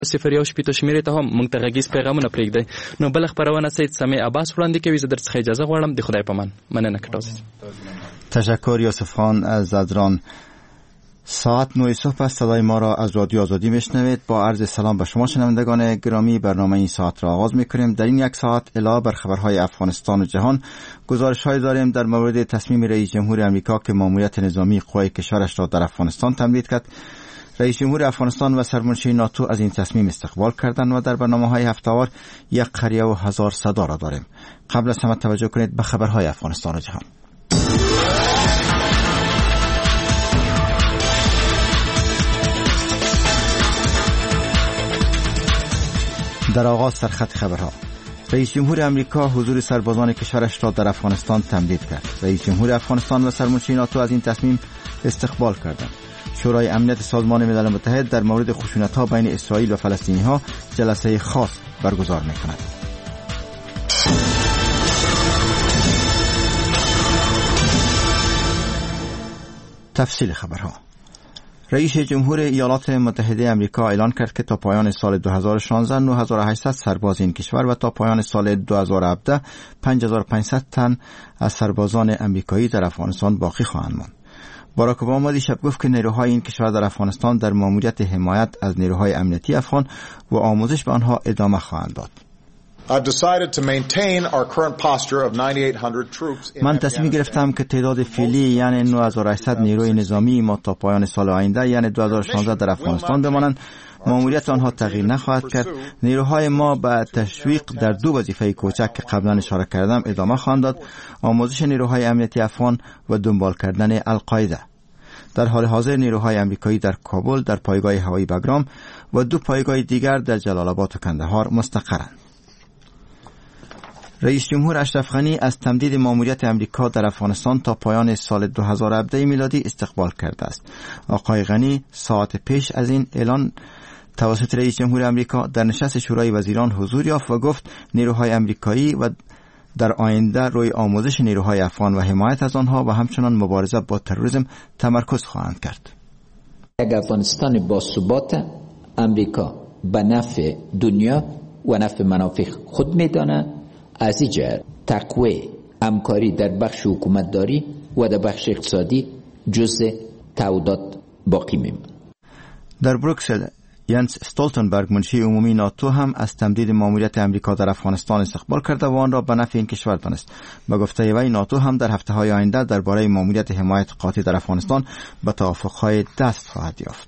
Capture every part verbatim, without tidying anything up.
صفر یو شپږ شمیرې ته هم موږ ته غږیز پیغامونه پرېږدئ. نو بل خبرونه سید سمیع عباس وړاندې کوي. زه در څخه اجازه غواړم. د خدای پامان. مننه کټاس. تشکر یوسف خان از زدران. ساعت نه صبح است. صدای ما را از رادیو آزادی میشنوید. با عرض سلام به شما شنوندگان گرامی، برنامه این ساعت را آغاز میکنیم. در این یک ساعت علاوه بر خبرهای افغانستان و جهان، گزارش‌های داریم در مورد تصمیم رئیس جمهور آمریکا که ماموریت نظامی قوای کشورش را در افغانستان تمدید کرد. رئیس جمهور افغانستان و سرمنشی ناتو از این تصمیم استقبال کردند و در برنامه‌های هفته‌وار یک قریه و هزار صدا را داریم. قبل از همه توجه کنید به خبرهای افغانستان و جهان. در آغاز سرخط خبرها. رئیس جمهور آمریکا حضور سربازان کشورش را در افغانستان تمدید کرد. رئیس جمهور افغانستان و سرمنشی ناتو از این تصمیم استقبال کردند. شورای امنیت سازمان ملل متحد در مورد خشونت‌ها بین اسرائیل و فلسطینی‌ها جلسه خاص برگزار می‌کند. تفصیل خبرها. رئیس جمهور ایالات متحده آمریکا اعلان کرد که تا پایان سال دو هزار و شانزده نه هزار و هشتصد سرباز این کشور و تا پایان سال دو هزار و هفده پنج هزار و پانصد تن از سربازان آمریکایی در افغانستان باقی خواهند ماند. باراک اوباما دیشب گفت که نیروهای این کشور در افغانستان در ماموریت حمایت از نیروهای امنیتی افغان و آموزش به آنها ادامه خواهند داد. من تصمیم گرفتم که تعداد فعلی یعنی نه هزار و هشتصد نیروی نظامی ما تا پایان سال آینده یعنی دو هزار و شانزده در افغانستان بمانند. ماموریت آنها تغییر نخواهد کرد. نیروهای ما به تشویق در دو وظیفه کوچک که قبلا اشاره کردم ادامه خواهند داد: آموزش نیروهای امنیتی افغان و دنبال کردن القاعده. در حال حاضر نیروهای آمریکایی در کابل در پایگاه هوایی بگرام و دو پایگاه دیگر در جلال آباد و کندهار مستقرند. رئیس جمهور اشرف غنی از تمدید ماموریت آمریکا در افغانستان تا پایان سال دو هزار و هفده میلادی استقبال کرده است. آقای غنی ساعت پیش از این اعلان توسط رئیس جمهور آمریکا در نشست شورای وزیران حضور یافت و گفت نیروهای آمریکایی و در آینده روی آموزش نیروهای افغان و حمایت از آنها و همچنان مبارزه با تروریسم تمرکز خواهند کرد. یک افغانستان با ثبات آمریکا به نفع دنیا و نفع منافع خود میداند. از این جهت تقویت همکاری در بخش حکومتداری و در بخش اقتصادی جزء تعهدات باقی میماند. در بروکسل ینس استولتنبرگ منشی عمومی ناتو هم از تمدید ماموریت آمریکا در افغانستان استقبال کرده و آن را به نفع این کشور دانست. به گفته وی ناتو هم در هفته‌های آینده درباره ماموریت حمایت قاطع در افغانستان به توافق‌های دست خواهد یافت.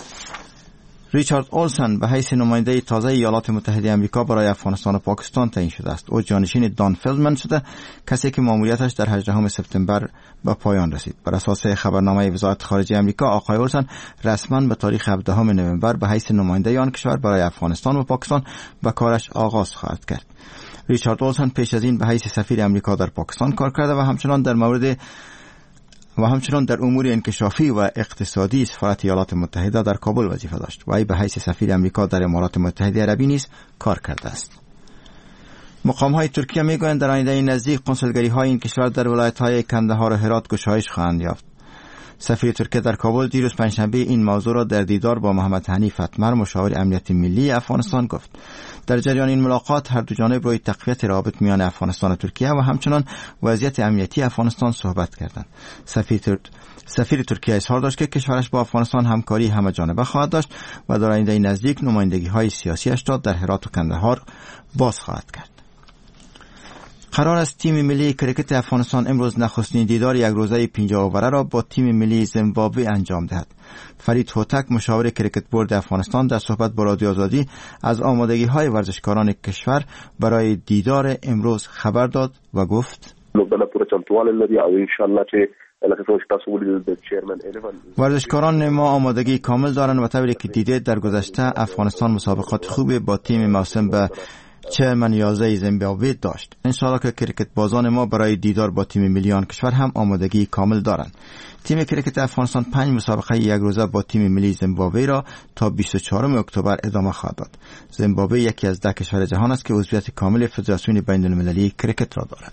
ریچارد اولسن به حیث نماینده تازه ایالات متحده آمریکا برای افغانستان و پاکستان تعیین شده است. او جانشین دان فیلدمن شده، کسی که ماموریتش در هجدهم سپتامبر به پایان رسید. بر اساس خبرنامه وزارت خارجه آمریکا، آقای اولسن رسما به تاریخ هفدهم نوامبر به حیث نماینده آن کشور برای افغانستان و پاکستان به کارش آغاز خواهد کرد. ریچارد اولسن پیش از این به حیث سفیر آمریکا در پاکستان کار کرده و همچنان در مورد و همچنان در امور انکشافی و اقتصادی سفارت ایالات متحده در کابل وظیفه داشت. وی به حیث سفیر آمریکا در امارات متحده عربی نیز کار کرده است. مقام‌های ترکیه می‌گویند در آینده نزدیک کنسولگری‌های این کشور در ولایت‌های کندهار و هرات گشایش خواهند یافت. سفیر ترکیه در کابل دیروز پنجشنبه این موضوع را در دیدار با محمد حنیف اتمر مشاور امنیت ملی افغانستان گفت. در جریان این ملاقات هر دو جانب روی تقویت روابط میان افغانستان و ترکیه و همچنان وضعیت امنیتی افغانستان صحبت کردند. سفیر تر... سفیر ترکیه اظهار داشت که کشورش با افغانستان همکاری همه جانبه خواهد داشت و در آینده نزدیک نمایندگی‌های سیاسیش را در هرات و کندهار باز خواهد کرد. قرار است تیم ملی کرکت افغانستان امروز نخستین دیدار یک روزه پنجاه اووره را با تیم ملی زیمبابوه انجام دهد. فرید هوتک مشاور کرکت بورد افغانستان در صحبت با رادیو آزادی از آمادگی‌های ورزشکاران کشور برای دیدار امروز خبر داد و گفت: ورزشکاران ما آمادگی کامل دارند و طوری که دیده در گذشته افغانستان مسابقات خوبی با تیم موسوم به چرمن یازده زیمبابوه داشت. انشاءالله که کرکت بازان ما برای دیدار با تیم ملیان کشور هم آمادگی کامل دارند. تیم کرکت افغانستان پنج مسابقه یک روزه با تیم ملی زیمبابوه را تا بیست و چهارم اکتبر ادامه خواهد داد. زیمبابوه یکی از ده کشور جهان است که عضویت کامل فدراسیون بین المللی کرکت را دارد.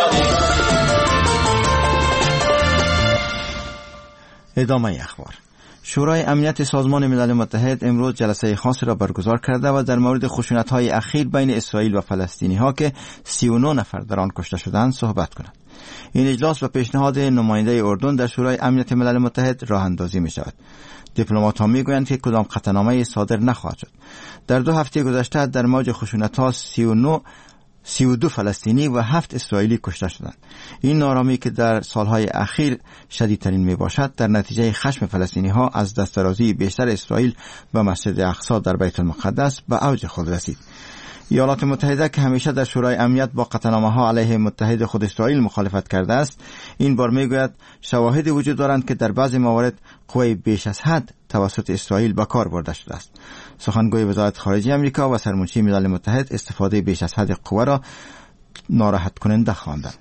ادامه اخبار. شورای امنیت سازمان ملل متحد امروز جلسه خاصی را برگزار کرده و در مورد خشونت‌های اخیر بین اسرائیل و فلسطینی‌ها که سی و نه نفر در آن کشته شدند صحبت کند. این اجلاس به پیشنهاد نماینده اردن در شورای امنیت ملل متحد راه اندازی می شود. دیپلمات‌ها میگویند که کدام قطعنامه صادر نخواهد شد. در دو هفته گذشته در موج خشونت‌ها سی و نه سی و دو فلسطینی و هفت اسرائیلی کشته شدند. این نارامی که در سالهای اخیر شدیدترین می باشد در نتیجه خشم فلسطینی ها از دسترازی بیشتر اسرائیل و مسجد اقصی در بیت المقدس به اوج خود رسید. ایالات متحده که همیشه در شورای امنیت با قطعنامه ها علیه متحد خود اسرائیل مخالفت کرده است، این بار میگوید شواهدی وجود دارند که در بعضی موارد قوه بیش از حد توسط اسرائیل به کار برده شده است. سخنگوی وزارت خارجه آمریکا و سرمنشی ملل متحد استفاده بیش از حد قوه را ناراحت کننده خواندند.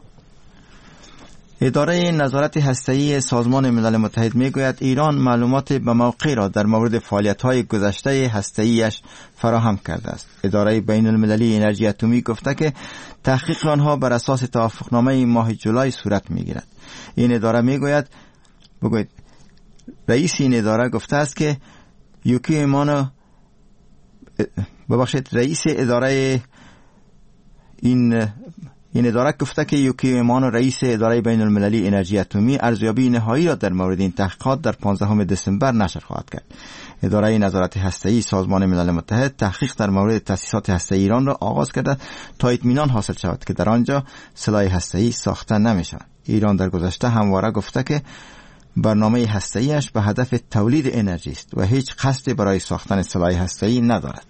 اداره نظارت هسته‌ای سازمان ملل متحد میگوید ایران معلومات به موقع را در مورد فعالیت‌های گذشته هسته‌ایش فراهم کرده است. اداره بین المللی انرژی اتمی گفته که تحقیق آنها بر اساس توافقنامه ماه جولای صورت میگیرد. این اداره میگوید بگوید رئیس این اداره گفته است که یوکی ایمانو ببخشید رئیس اداره این این اداره گفته که یوکی ایمانو رئیس اداره بین المللی انرژی اتمی ارزیابی نهایی را در مورد این تحقیقات در پانزدهم دسامبر نشر خواهد کرد. اداره نظارت هسته‌ای سازمان ملل متحد تحقیق در مورد تأسیسات هسته‌ای ایران را آغاز کرده تا اطمینان حاصل شود که در آنجا سلاح هسته‌ای ساخته نمی‌شود. ایران در گذشته همواره گفته که برنامه هسته‌ایش به هدف تولید انرژی است و هیچ قصدی برای ساختن سلاح هسته‌ای ندارد.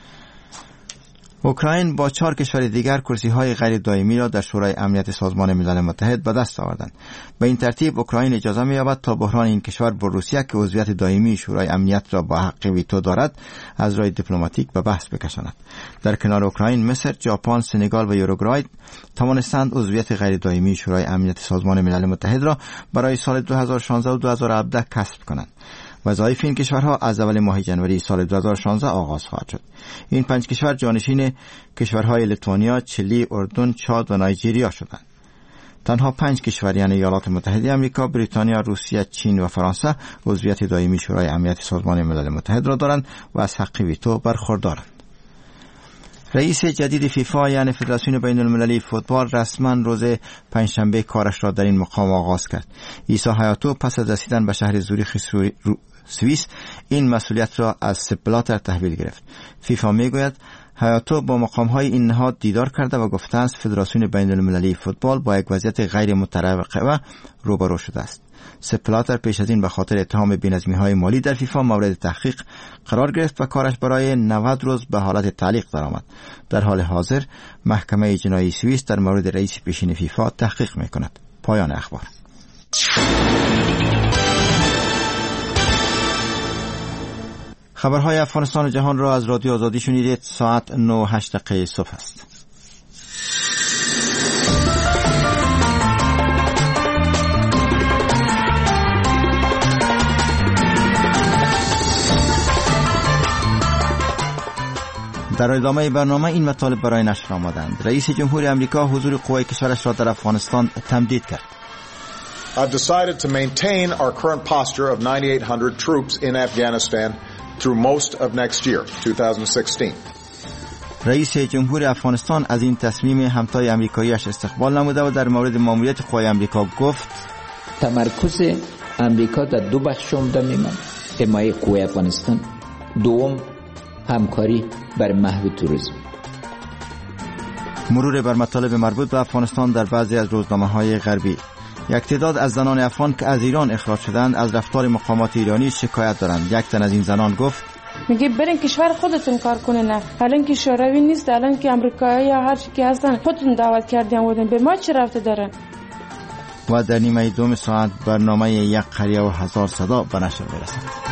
اوکراین با چهار کشور دیگر کرسی‌های غیر دائمی را در شورای امنیت سازمان ملل متحد به دست آوردند. به این ترتیب اوکراین اجازه می‌یابد تا بحران این کشور با روسیه که عضویت دائمی شورای امنیت را با حق ویتو دارد از راه دیپلماتیک به بحث بکشاند. در کنار اوکراین، مصر، ژاپن، سنگال و یوروگوای توانستند عضویت غیر دائمی شورای امنیت سازمان ملل متحد را برای سال دو هزار و شانزده و دو هزار و هفده کسب کنند. وظایف این کشورها از اول ماه ژانویه سال دو هزار و شانزده آغاز خواهد شد. این پنج کشور جانشین کشورهای لیتوانیا، چلی، اردن، چاد و نایجریا شدند. تنها پنج کشور یعنی ایالات متحده آمریکا، بریتانیا، روسیه، چین و فرانسه عضویت دائمی شورای امنیت سازمان ملل متحد را دارند و از حق ویتو برخوردارند. رئیس جدید فیفا یعنی فدراسیون بین المللی فوتبال رسما روز پنجشنبه کارش را در این مقام آغاز کرد. عیسی حیاتو پس از رسیدن به شهر زوریخ سوئیس این مسئولیت را از سپ بلاتر تحویل گرفت. فیفا میگوید حیاتو با مقام‌های این نهاد دیدار کرده و گفته است فدراسیون بین المللی فوتبال با یک وضعیت غیر متوقع روبرو شده است. سپ بلاتر پیش از این به خاطر اتهام بی‌نظمی‌های مالی در فیفا مورد تحقیق قرار گرفت و کارش برای نود روز به حالت تعلیق درآمد. در حال حاضر محکمه جنایی سوئیس در مورد رئیس پیشین فیفا تحقیق می‌کند. پایان اخبار. خبرهای افغانستان و جهان را از رادیو آزادی شنیدید. ساعت نه و هشت دقیقه صبح است. در ادامه برنامه این مطالب برای نشر آمدند. رئیس جمهوری آمریکا حضور قوای کشورش را در افغانستان تمدید کرد. I've decided to maintain our current posture of ninety-eight hundred troops in Afghanistan through most of next year, twenty sixteen. رئیس جمهوری افغانستان از این تصمیم همتای آمریکایی‌اش استقبال نموده و در مورد ماموریت قوای آمریکا گفت تمرکز آمریکا در دو بخش عمده می‌ماند: حمایت قوای افغانستان، دوم همکاری بر محو توریسم. مرور بر مطالب مربوط به افغانستان در بعضی از روزنامه‌های غربی. یک تعداد از زنان افغان که از ایران اخراج شدند از رفتار مقامات ایرانی شکایت دارند. یک تن از این زنان گفت میگه برین کشور خودتون کار کنین، الان که شوروی نیست، الان که آمریکایی یا هر چی که هستن خودتون دعوت کردین بودین، به ما چه رفته داره؟ و در نیمه دوم ساعت برنامه یک قریه و هزار صدا به نشر میرسد.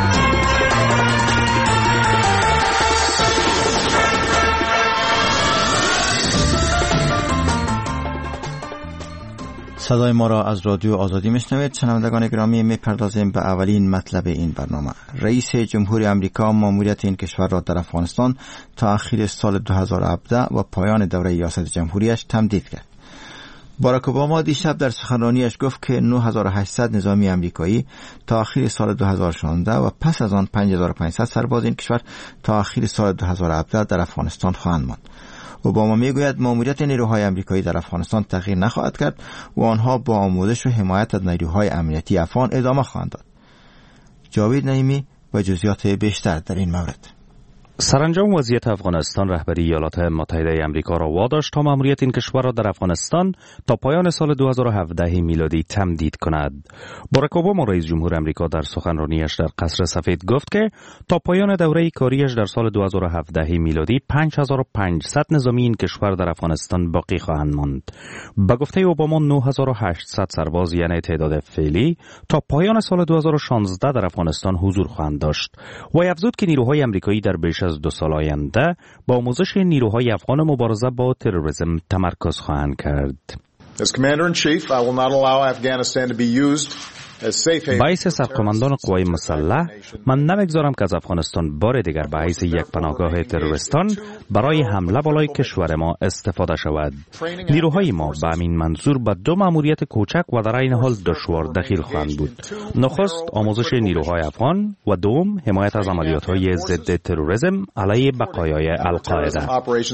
صدای ما را از رادیو آزادی میشنوید. شنوندگان گرامی، میپردازیم به اولین مطلب این برنامه. رئیس جمهوری آمریکا ماموریت این کشور را در افغانستان تا اخیر سال دو هزار و هفده و پایان دوره ریاست جمهوریش تمدید کرد. باراک اوباما دیشب در سخنرانیش گفت که نه هزار و هشتصد نظامی امریکایی تا آخر سال دو هزار و شانزده و پس از آن پنج هزار و پانصد سرباز این کشور تا آخر سال دو هزار و هفده در افغانستان خواهند ماند. اوباما میگوید ماموریت نیروهای امریکایی در افغانستان تغییر نخواهد کرد و آنها با آموزش و حمایت از نیروهای امنیتی افغان ادامه خواهند داد. جاوید نعیمی و جزئیات بیشتر در این مورد. سرانجام وضعیت افغانستان رهبری ایالات متحده آمریکا را واداشت تا ماموریت این کشور را در افغانستان تا پایان سال دو هزار و هفده میلادی تمدید کند. باراک اوباما رئیس جمهور آمریکا در سخنرانیش در قصر سفید گفت که تا پایان دوره کاریش در سال دو هزار و هفده میلادی پنج هزار و پانصد نظامی این کشور در افغانستان باقی خواهند ماند. به گفته اوباما نه هزار و هشتصد سرباز یعنی تعداد فعلی تا پایان سال دو هزار و شانزده در افغانستان حضور خواهند داشت و افزود که نیروهای آمریکایی در بیش از دو سال آینده با آموزش نیروهای افغان مبارزه با تروریسم تمرکز خواهند کرد. As Commander-in-Chief, I will not allow Afghanistan to be used as safe haven. باعث سرقماندان قوای مسلح من نمیگذارم که از افغانستان بار دیگر به حیث یک پناهگاه تروریستان برای حمله بالای کشور ما استفاده شود. نیروهای ما به همین منظور به دو مأموریت کوچک و در این حال دشوار دخیل خواهند بود. نخست آموزش نیروهای افغان و دوم حمایت از عملیات‌های ضد تروریسم علیه بقایای القاعده.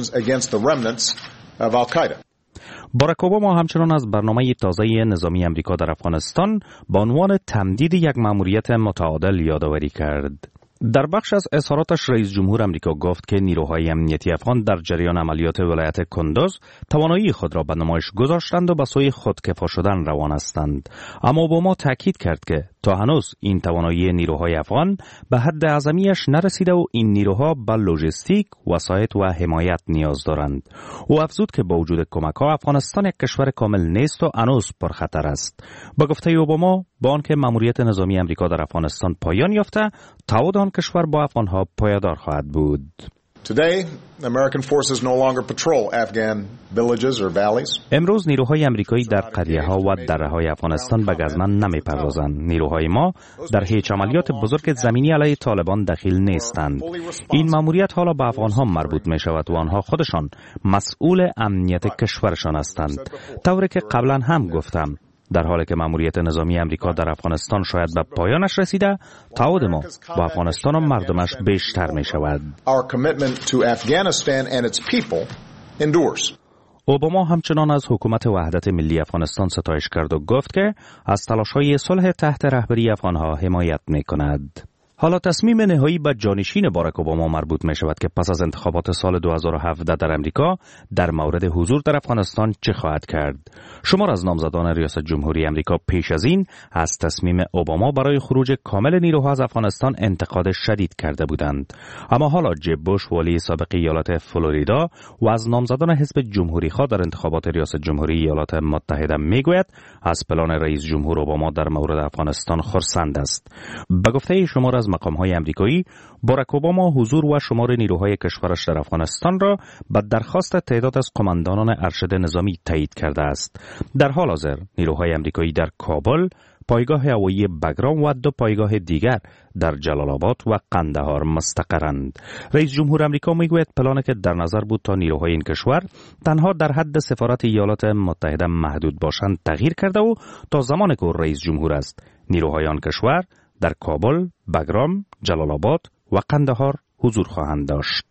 باراک اوباما همچنان از برنامه تازه نظامی امریکا در افغانستان با عنوان تمدید یک مأموریت متعادل یادآوری کرد. در بخش از اظهاراتش رئیس جمهور آمریکا گفت که نیروهای امنیتی افغان در جریان عملیات ولایت کندوز توانایی خود را به نمایش گذاشتند و به سوی خودکفا شدن روان هستند. اما اوباما تاکید کرد که تا هنوز این توانایی نیروهای افغان به حد اعظمیش نرسیده و این نیروها به لوجستیک، وسایط و حمایت نیاز دارند. او افزود که با وجود کمک‌ها افغانستان یک کشور کامل نیست و هنوز پرخطر است. با گفته اوباما با آنکه مأموریت نظامی امریکا در افغانستان پایان یافته، تعهد آن کشور با افغانها پایدار خواهد بود. Today, American forces no longer patrol Afghan villages or valleys. امروز نیروهای امریکایی در قریه‌ها و دره‌های افغانستان به گزمن نمی‌پردازند. نیروهای ما در هیچ عملیات بزرگ زمینی علیه طالبان دخیل نیستند. این مأموریت حالا به افغان‌ها مربوط می‌شود و آنها خودشان مسئول امنیت کشورشان هستند. طوری که قبلا هم گفتم، در حالی که مأموریت نظامی امریکا در افغانستان شاید به پایانش رسیده، تعهد ما با افغانستان و مردمش بیشتر می شود. اوباما همچنان از حکومت وحدت ملی افغانستان ستایش کرد و گفت که از تلاش‌های صلح تحت رهبری افغان‌ها حمایت می کند. حالا تصمیم نهایی به جانشین باراک اوباما مربوط می شود که پس از انتخابات سال دو هزار و هفده در امریکا در مورد حضور در افغانستان چه خواهد کرد. شمار از نامزدان ریاست جمهوری امریکا پیش از این از تصمیم اوباما برای خروج کامل نیروها از افغانستان انتقاد شدید کرده بودند. اما حالا جب بوش والی سابق ایالت فلوریدا و از نامزدان حزب جمهوری خواه در انتخابات ریاست جمهوری ایالات متحده میگوید از پلان رئیس جمهور اوباما در مورد افغانستان خرسند است. به گفته شمار از مقام‌های امریکایی، باراک اوباما حضور و شمار نیروهای کشورش در افغانستان را به درخواست تعداد از قماندانان ارشد نظامی تایید کرده است. در حال حاضر نیروهای امریکایی در کابل، پایگاه هوایی بگرام و دو پایگاه دیگر در جلال آباد و قندهار مستقرند. رئیس جمهور آمریکا میگوید پلانی که در نظر بود تا نیروهای این کشور تنها در حد سفارت ایالات متحده محدود باشند تغییر کرده و تا زمانی که رئیس جمهور است نیروهای آن کشور در کابل، بگرام، جلال آباد و قندهار حضور خواهند داشت.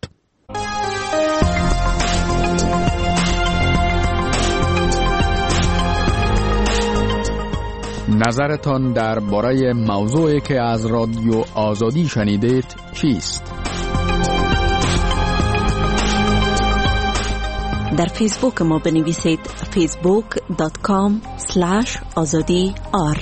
نظرتان درباره موضوعی که از رادیو آزادی شنیدید چیست؟ در فیسبوک ما بنویسید فیسبوک دات کام اسلش آزادی آر.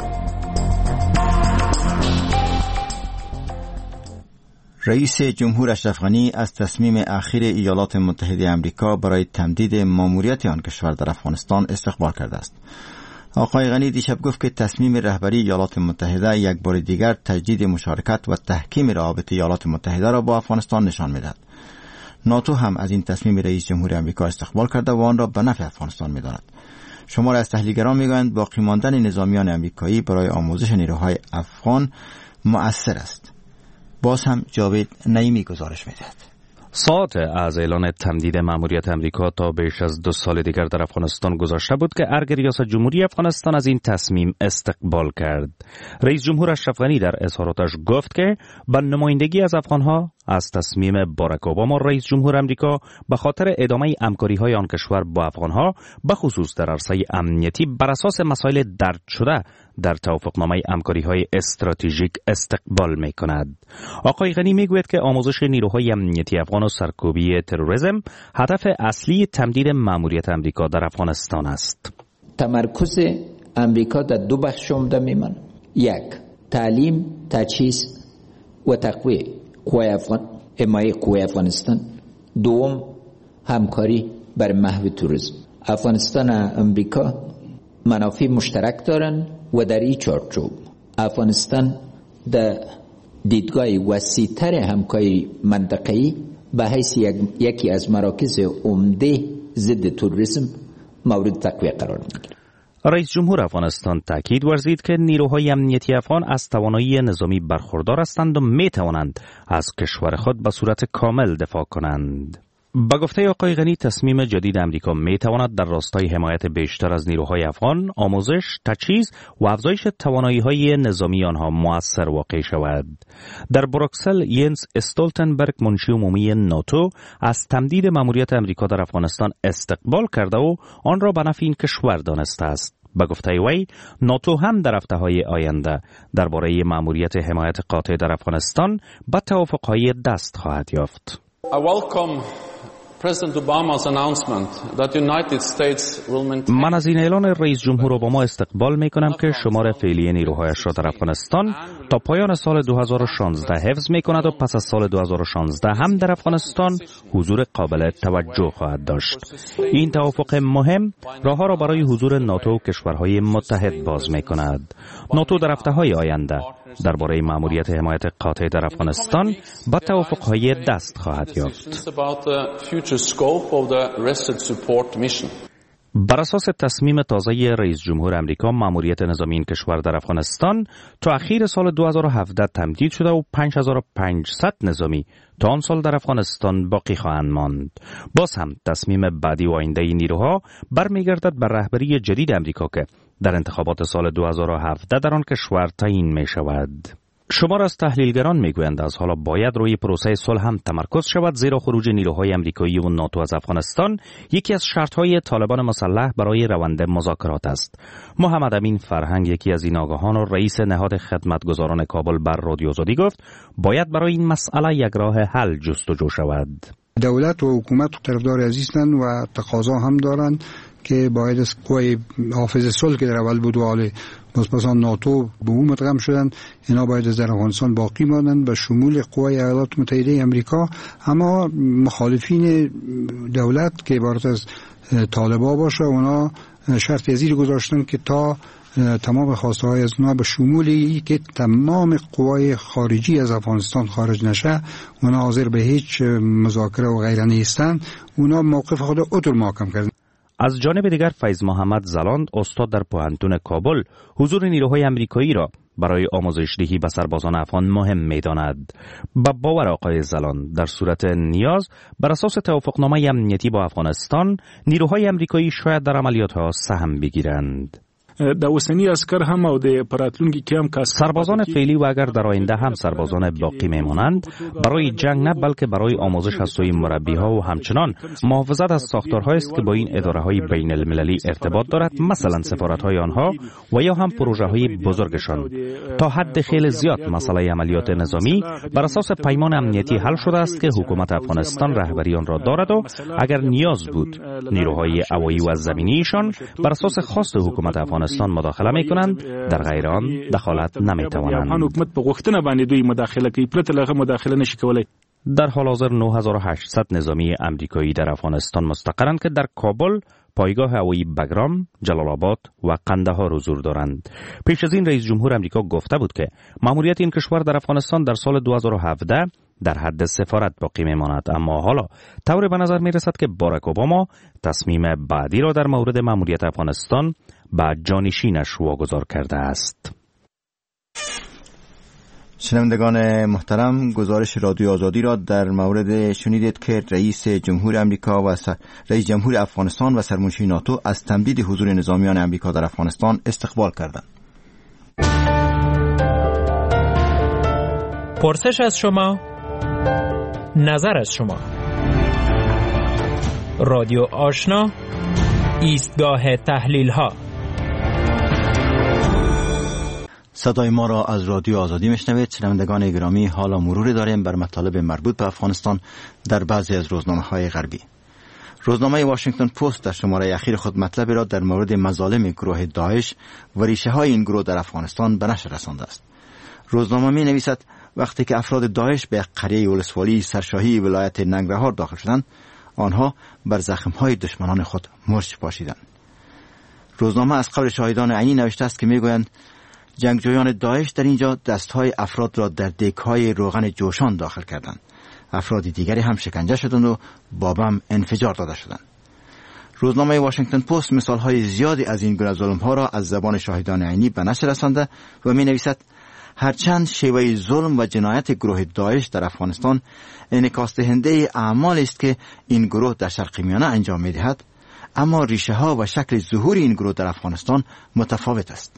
رئیس جمهور اشرف غنی از تصمیم اخیر ایالات متحده آمریکا برای تمدید ماموریت آن کشور در افغانستان استقبال کرده است. آقای غنی دیشب گفت که تصمیم رهبری ایالات متحده یک بار دیگر تجدید مشارکت و تحکیم روابط ایالات متحده را با افغانستان نشان می‌دهد. ناتو هم از این تصمیم رئیس جمهور آمریکا استقبال کرده و آن را به نفع افغانستان می‌داند. شمار از تحلیلگران می‌گویند باقی ماندن نظامیان آمریکایی برای آموزش نیروهای افغان مؤثر است. باز هم جاوید نعیمی گزارش می‌دهد. ساعت از اعلان تمدید مأموریت امریکا تا بیش از دو سال دیگر در افغانستان گذشته بود که ارگ ریاست جمهوری افغانستان از این تصمیم استقبال کرد. رئیس جمهور اشرف غنی در اظهاراتش گفت که با نمایندگی از افغانها از تصمیم باراک اوباما رئیس جمهور امریکا به خاطر ادامه همکاری‌های آن کشور با افغانها به خصوص در عرصه امنیتی بر اساس مسائل درج شده در توافقنامه همکاری‌های استراتژیک استقبال می‌کند. آقای غنی می‌گوید که آموزش نیروهای امنیتی افغان و سرکوبی تروریسم هدف اصلی تمدید مأموریت امریکا در افغانستان است. تمرکز امریکا در دو بخش عمده می‌ماند. یک، تعلیم، تجهیز و تقویت قوای افغان، حمایت قوای افغانستان. دوم، همکاری بر محو تروریسم. افغانستان و امریکا منافع مشترک دارند و در این چارچوب افغانستان در دیدگاه وسیع‌تر همکاری منطقه‌ای به حیث یکی از مراکز عمده ضد تروریسم مورد تقویت قرار می‌گیرد. رئیس جمهور افغانستان تاکید ورزید که نیروهای امنیتی افغان از توانایی نظامی برخوردار هستند و می توانند از کشور خود به صورت کامل دفاع کنند. با گفته آقای غنی تصمیم جدید امریکا می تواند در راستای حمایت بیشتر از نیروهای افغان، آموزش، تجهیز و افزایش توانایی‌های نظامی آنها مؤثر واقع شود. در بروکسل ینس استولتنبرگ منشی عمومی ناتو از تمدید مأموریت امریکا در افغانستان استقبال کرده و آن را به نفع این کشور دانسته است. به گفته وی ناتو هم در هفته‌های آینده درباره مأموریت حمایت قاطع در افغانستان به توافق‌های دست خواهد یافت. I welcome President Obama's announcement that the United States will maintain. من از این اعلان رئیس جمهور اوباما استقبال می کنم که شمار فعلی نیروهایش را در افغانستان تا پایان سال دو هزار و شانزده حفظ می کند و پس از سال دو هزار و شانزده هم در افغانستان حضور قابل توجه خواهد داشت. این توافق مهم راهها را برای حضور ناتو و کشورهای متحد باز می کند. ناتو در هفته‌های آینده درباره مأموریت حمایت قاطع در افغانستان با توافق‌های دست خواهد یافت. بر اساس تصمیم تازه رئیس جمهور امریکا مأموریت نظامی این کشور در افغانستان تا اخیر سال دو هزار و هفده تمدید شده و پنج هزار و پانصد نظامی تا آن سال در افغانستان باقی خواهند ماند. باز هم تصمیم بعدی و آینده این نیروها برمیگردد بر رهبری جدید امریکا که در انتخابات سال دو هزار و هفده در آن کشور تعیین می شود. شمار از تحلیلگران میگویند از حالا باید روی پروسه صلح هم تمرکز شود، زیرا خروج نیروهای امریکایی و ناتو از افغانستان یکی از شرطهای طالبان مسلح برای روند مذاکرات است. محمد امین فرهنگ، یکی از این آگاهان و رئیس نهاد خدمتگزاران کابل، بر رادیو آزادی گفت باید برای این مسئله یک راه حل جستجو شود. دولت و حکومت طرفدار عزیزند و تقاضا هم دارند که باید از قوای حافظ صلح که در اول بود و حال بازپسان ناتو به او مدغم شدن، اینا باید از در افغانستان باقی مانند به شمول قوای ایالات متحده امریکا. اما مخالفین دولت که عبارت از طالبا باشه، اونا شرط عزیزی گذاشتن که تا تمام خواسته های از اونا به شمولی که تمام قوای خارجی از افغانستان خارج نشه، اونا حاضر به هیچ مذاکره و غیره نیستن. اونا موقف خود عدل محکم کردن. از جانب دیگر فیض محمد زلاند، استاد در پوهنتون کابل، حضور نیروهای امریکایی را برای آموزش دهی به سربازان افغان مهم می‌داند. با باور آقای زلاند در صورت نیاز بر اساس توافقنامه امنیتی با افغانستان نیروهای امریکایی شاید در عملیات‌ها سهم بگیرند. د اوسنی عسكر هم او د پراتلونکي کې هم کاس سربازان فعلی و اگر در آینده هم سربازان باقی میمانند برای جنگ نه بلکه برای آموزش از سوی مربیها و همچنان محافظت از ساختارهایی است که با این اداره‌های بین المللی ارتباط دارد، مثلا سفارت‌های آنها و یا هم پروژه‌های بزرگشان. تا حد خیلی زیاد مسئله عملیات نظامی بر اساس پیمان امنیتی حل شده است که حکومت افغانستان رهبری آن را دارد و اگر نیاز بود نیروهای هوایی و زمینیشان بر اساس خواست حکومت افغانستان مداخله میکنند، در غیر آن دخالت نمیتوانند. حکومت په غوښتنه باندې دوی مداخله کوي، پرته له مداخله نشي کولای. در حال حاضر نه هزار و هشتصد نظامی امریکایی در افغانستان مستقرند که در کابل، پایگاه هوایی بگرام، جلال آباد و قندهار حضور دارند. پیش از این رئیس جمهور امریکا گفته بود که مأموریت این کشور در افغانستان در سال دو هزار و هفده در حد سفارت باقی میماند، اما حالا طور به نظر میرسد که باراک اوباما تصمیم بعدی را در مورد مأموریت افغانستان به جانشینش واگذار کرده است. شنوندگان محترم، گزارش رادیو آزادی را در مورد شنیدید که رئیس جمهور امریکا و سر... رئیس جمهور افغانستان و سرمنشی ناتو از تمدید حضور نظامیان امریکا در افغانستان استقبال کردند. پرسش از شما، نظر از شما. رادیو آشنا، ایستگاه تحلیل ها. صدای ما را از رادیو آزادی میشنوید. شنوندگان گرامی، حالا مروری داریم بر مطالب مربوط به افغانستان در بعضی از روزنامه‌های غربی. روزنامه واشنگتن پست در شماره اخیر خود مطلبی را در مورد مظالم گروه داعش و ریشه‌های این گروه در افغانستان به نشر رسانده است. روزنامه می نویسد وقتی که افراد داعش به قریه ولسوالی سرشاهی ولایت ننگرهار داخل شدند، آنها بر زخم‌های دشمنان خود مرچ پاشیدند. روزنامه از قول شاهدان عینی نوشته است که میگویند جنگجویان داعش در اینجا دستهای افراد را در دیگ‌های روغن جوشان داخل کردند. افراد دیگری هم شکنجه شدند و با بم انفجار داده شدند. روزنامه واشنگتن پست مثال‌های زیادی از این گونه ظلم‌ها را از زبان شاهدان عینی به نشر رسانده و می‌نویسد هرچند شیوه ظلم و جنایت گروه داعش در افغانستان انعکاس دهنده اعمالی است که این گروه در شرق میانه انجام می‌دهد، اما ریشه‌ها و شکل ظهور این گروه در افغانستان متفاوت است.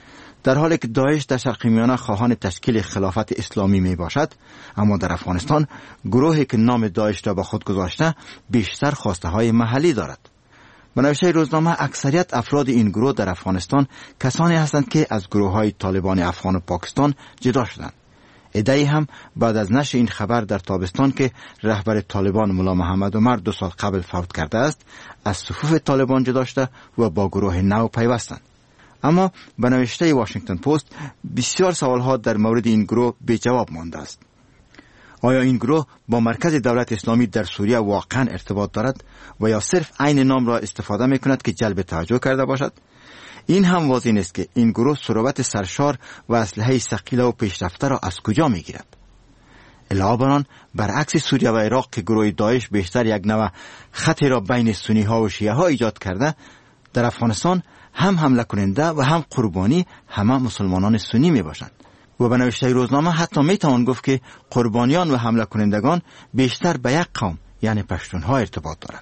در حالی که داعش در شرق میانه خواهان تشکیل خلافت اسلامی می باشد، اما در افغانستان گروهی که نام داعش را به خود گذاشته بیشتر خواسته های محلی دارد. به نوشته روزنامه اکثریت افراد این گروه در افغانستان کسانی هستند که از گروه های طالبان افغان و پاکستان جدا شدند. عده‌ای هم بعد از نشر این خبر در تابستان که رهبر طالبان ملا محمد عمر دو سال قبل فوت کرده است، از صفوف طالبان جدا شده و با گروه نو پیوستند. اما به نوشته واشنگتن پست بسیار سوالها در مورد این گروه بی جواب مانده است. آیا این گروه با مرکز دولت اسلامی در سوریه واقعا ارتباط دارد و یا صرف عین نام را استفاده می کند که جلب توجه کرده باشد؟ این هم واضح نیست که این گروه ثروت سرشار و اسلحه ثقیل و پیشرفته را از کجا می گیرد. علاوه بر آن، برعکس سوریه و عراق که گروه داعش بیشتر یک نوع خطی را بین سنی ها و شیعه ها ایجاد کرده، در افغانستان هم حمله کننده و هم قربانی همه مسلمانان سنی می باشند. و به نوشته روزنامه حتی می توان گفت که قربانیان و حمله کنندگان بیشتر به یک قوم یعنی پشتونها ارتباط دارند.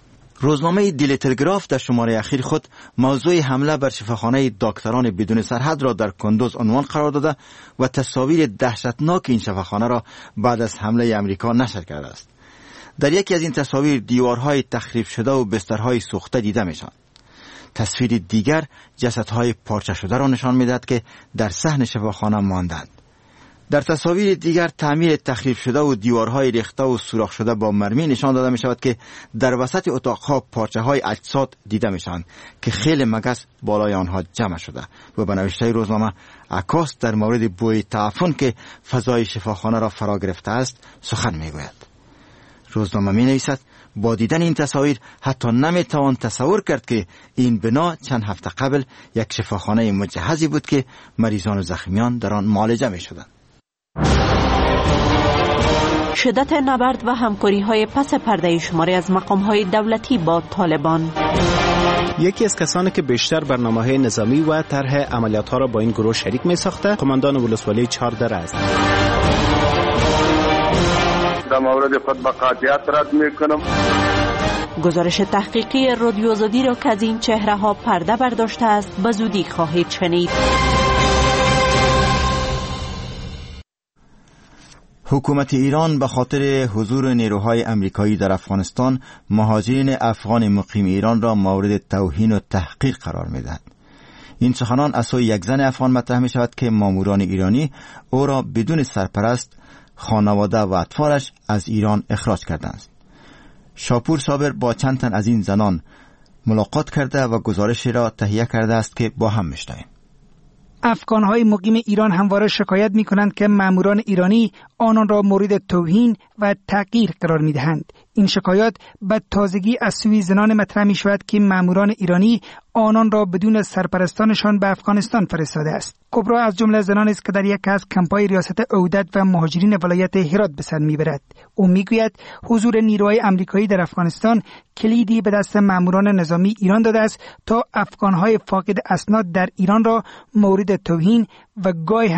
روزنامه دیلی تلگراف در شماره اخیر خود موضوع حمله بر شفاخانه دکتران بدون سرحد را در کندوز عنوان قرار داده و تصاویر دهشتناک این شفاخانه را بعد از حمله امریکا نشر کرده است. در یکی از این تصاویر دیوارهای تخریب شده و بسترهای سوخته دیده می شود. تصویر دیگر جسدهای پارچه شده را نشان می‌دهد که در صحن شفاخانه ماندند. در تصاویر دیگر تعمیر تخریب شده و دیوارهای ریخته و سوراخ شده با مرمی نشان داده می‌شود که در وسط اتاق‌ها پارچه‌های اجساد دیده می‌شوند که خیلی مگس بالای آنها جمع شده. و به نوشته روزنامه عکاس در مورد بوی تعفن که فضای شفاخانه را فرا گرفته است سخن می‌گوید. روزنامه می‌نویسد با دیدن این تصاویر حتی نمیتوان تصور کرد که این بنا چند هفته قبل یک شفاخانه مجهزی بود که مریضان و زخمیان در آن معالجه می‌شدند. شدت نبرد و همکاری‌های پس پرده شماری از مقام‌های دولتی با طالبان. یکی از کسانی که بیشتر برنامه‌های نظامی و طرح عملیات‌ها را با این گروه شریک می‌ساخته، قماندان ولسوالی چهارده است. در مورد خود به قاطعیت رد میکنم. گزارش تحقیقی رادیو آزادی را که از این چهره ها پرده برداشته است به زودی خواهید شنید. حکومت ایران به خاطر حضور نیروهای امریکایی در افغانستان مهاجرین افغان مقیم ایران را مورد توهین و تحقیر قرار می‌دهد. این سخنان از سوی یک زن افغان مطرح می شود که ماموران ایرانی او را بدون سرپرست، خانواده و اطفالش از ایران اخراج کردند. شاپور صابر با چند تن از این زنان ملاقات کرده و گزارشی را تهیه کرده است که با هم میشنویم. افغان‌های مقیم ایران همواره شکایت می‌کنند که ماموران ایرانی آنان را مورد توهین و تحقیر قرار می‌دهند. این شکایات به تازگی از سوی زنان مطرح می‌شود که ماموران ایرانی آنان را بدون سرپرستانشان به افغانستان فرستاده است. کبرا از جمله زنان است که در یک از کمپ‌های ریاست عودت و مهاجرین ولایت هرات به سر می‌برد. او می‌گوید حضور نیروهای آمریکایی در افغانستان کلیدی به دست ماموران نظامی ایران داده است تا افغان‌های فاقد اسناد در ایران را مورد توهین و گاهی هم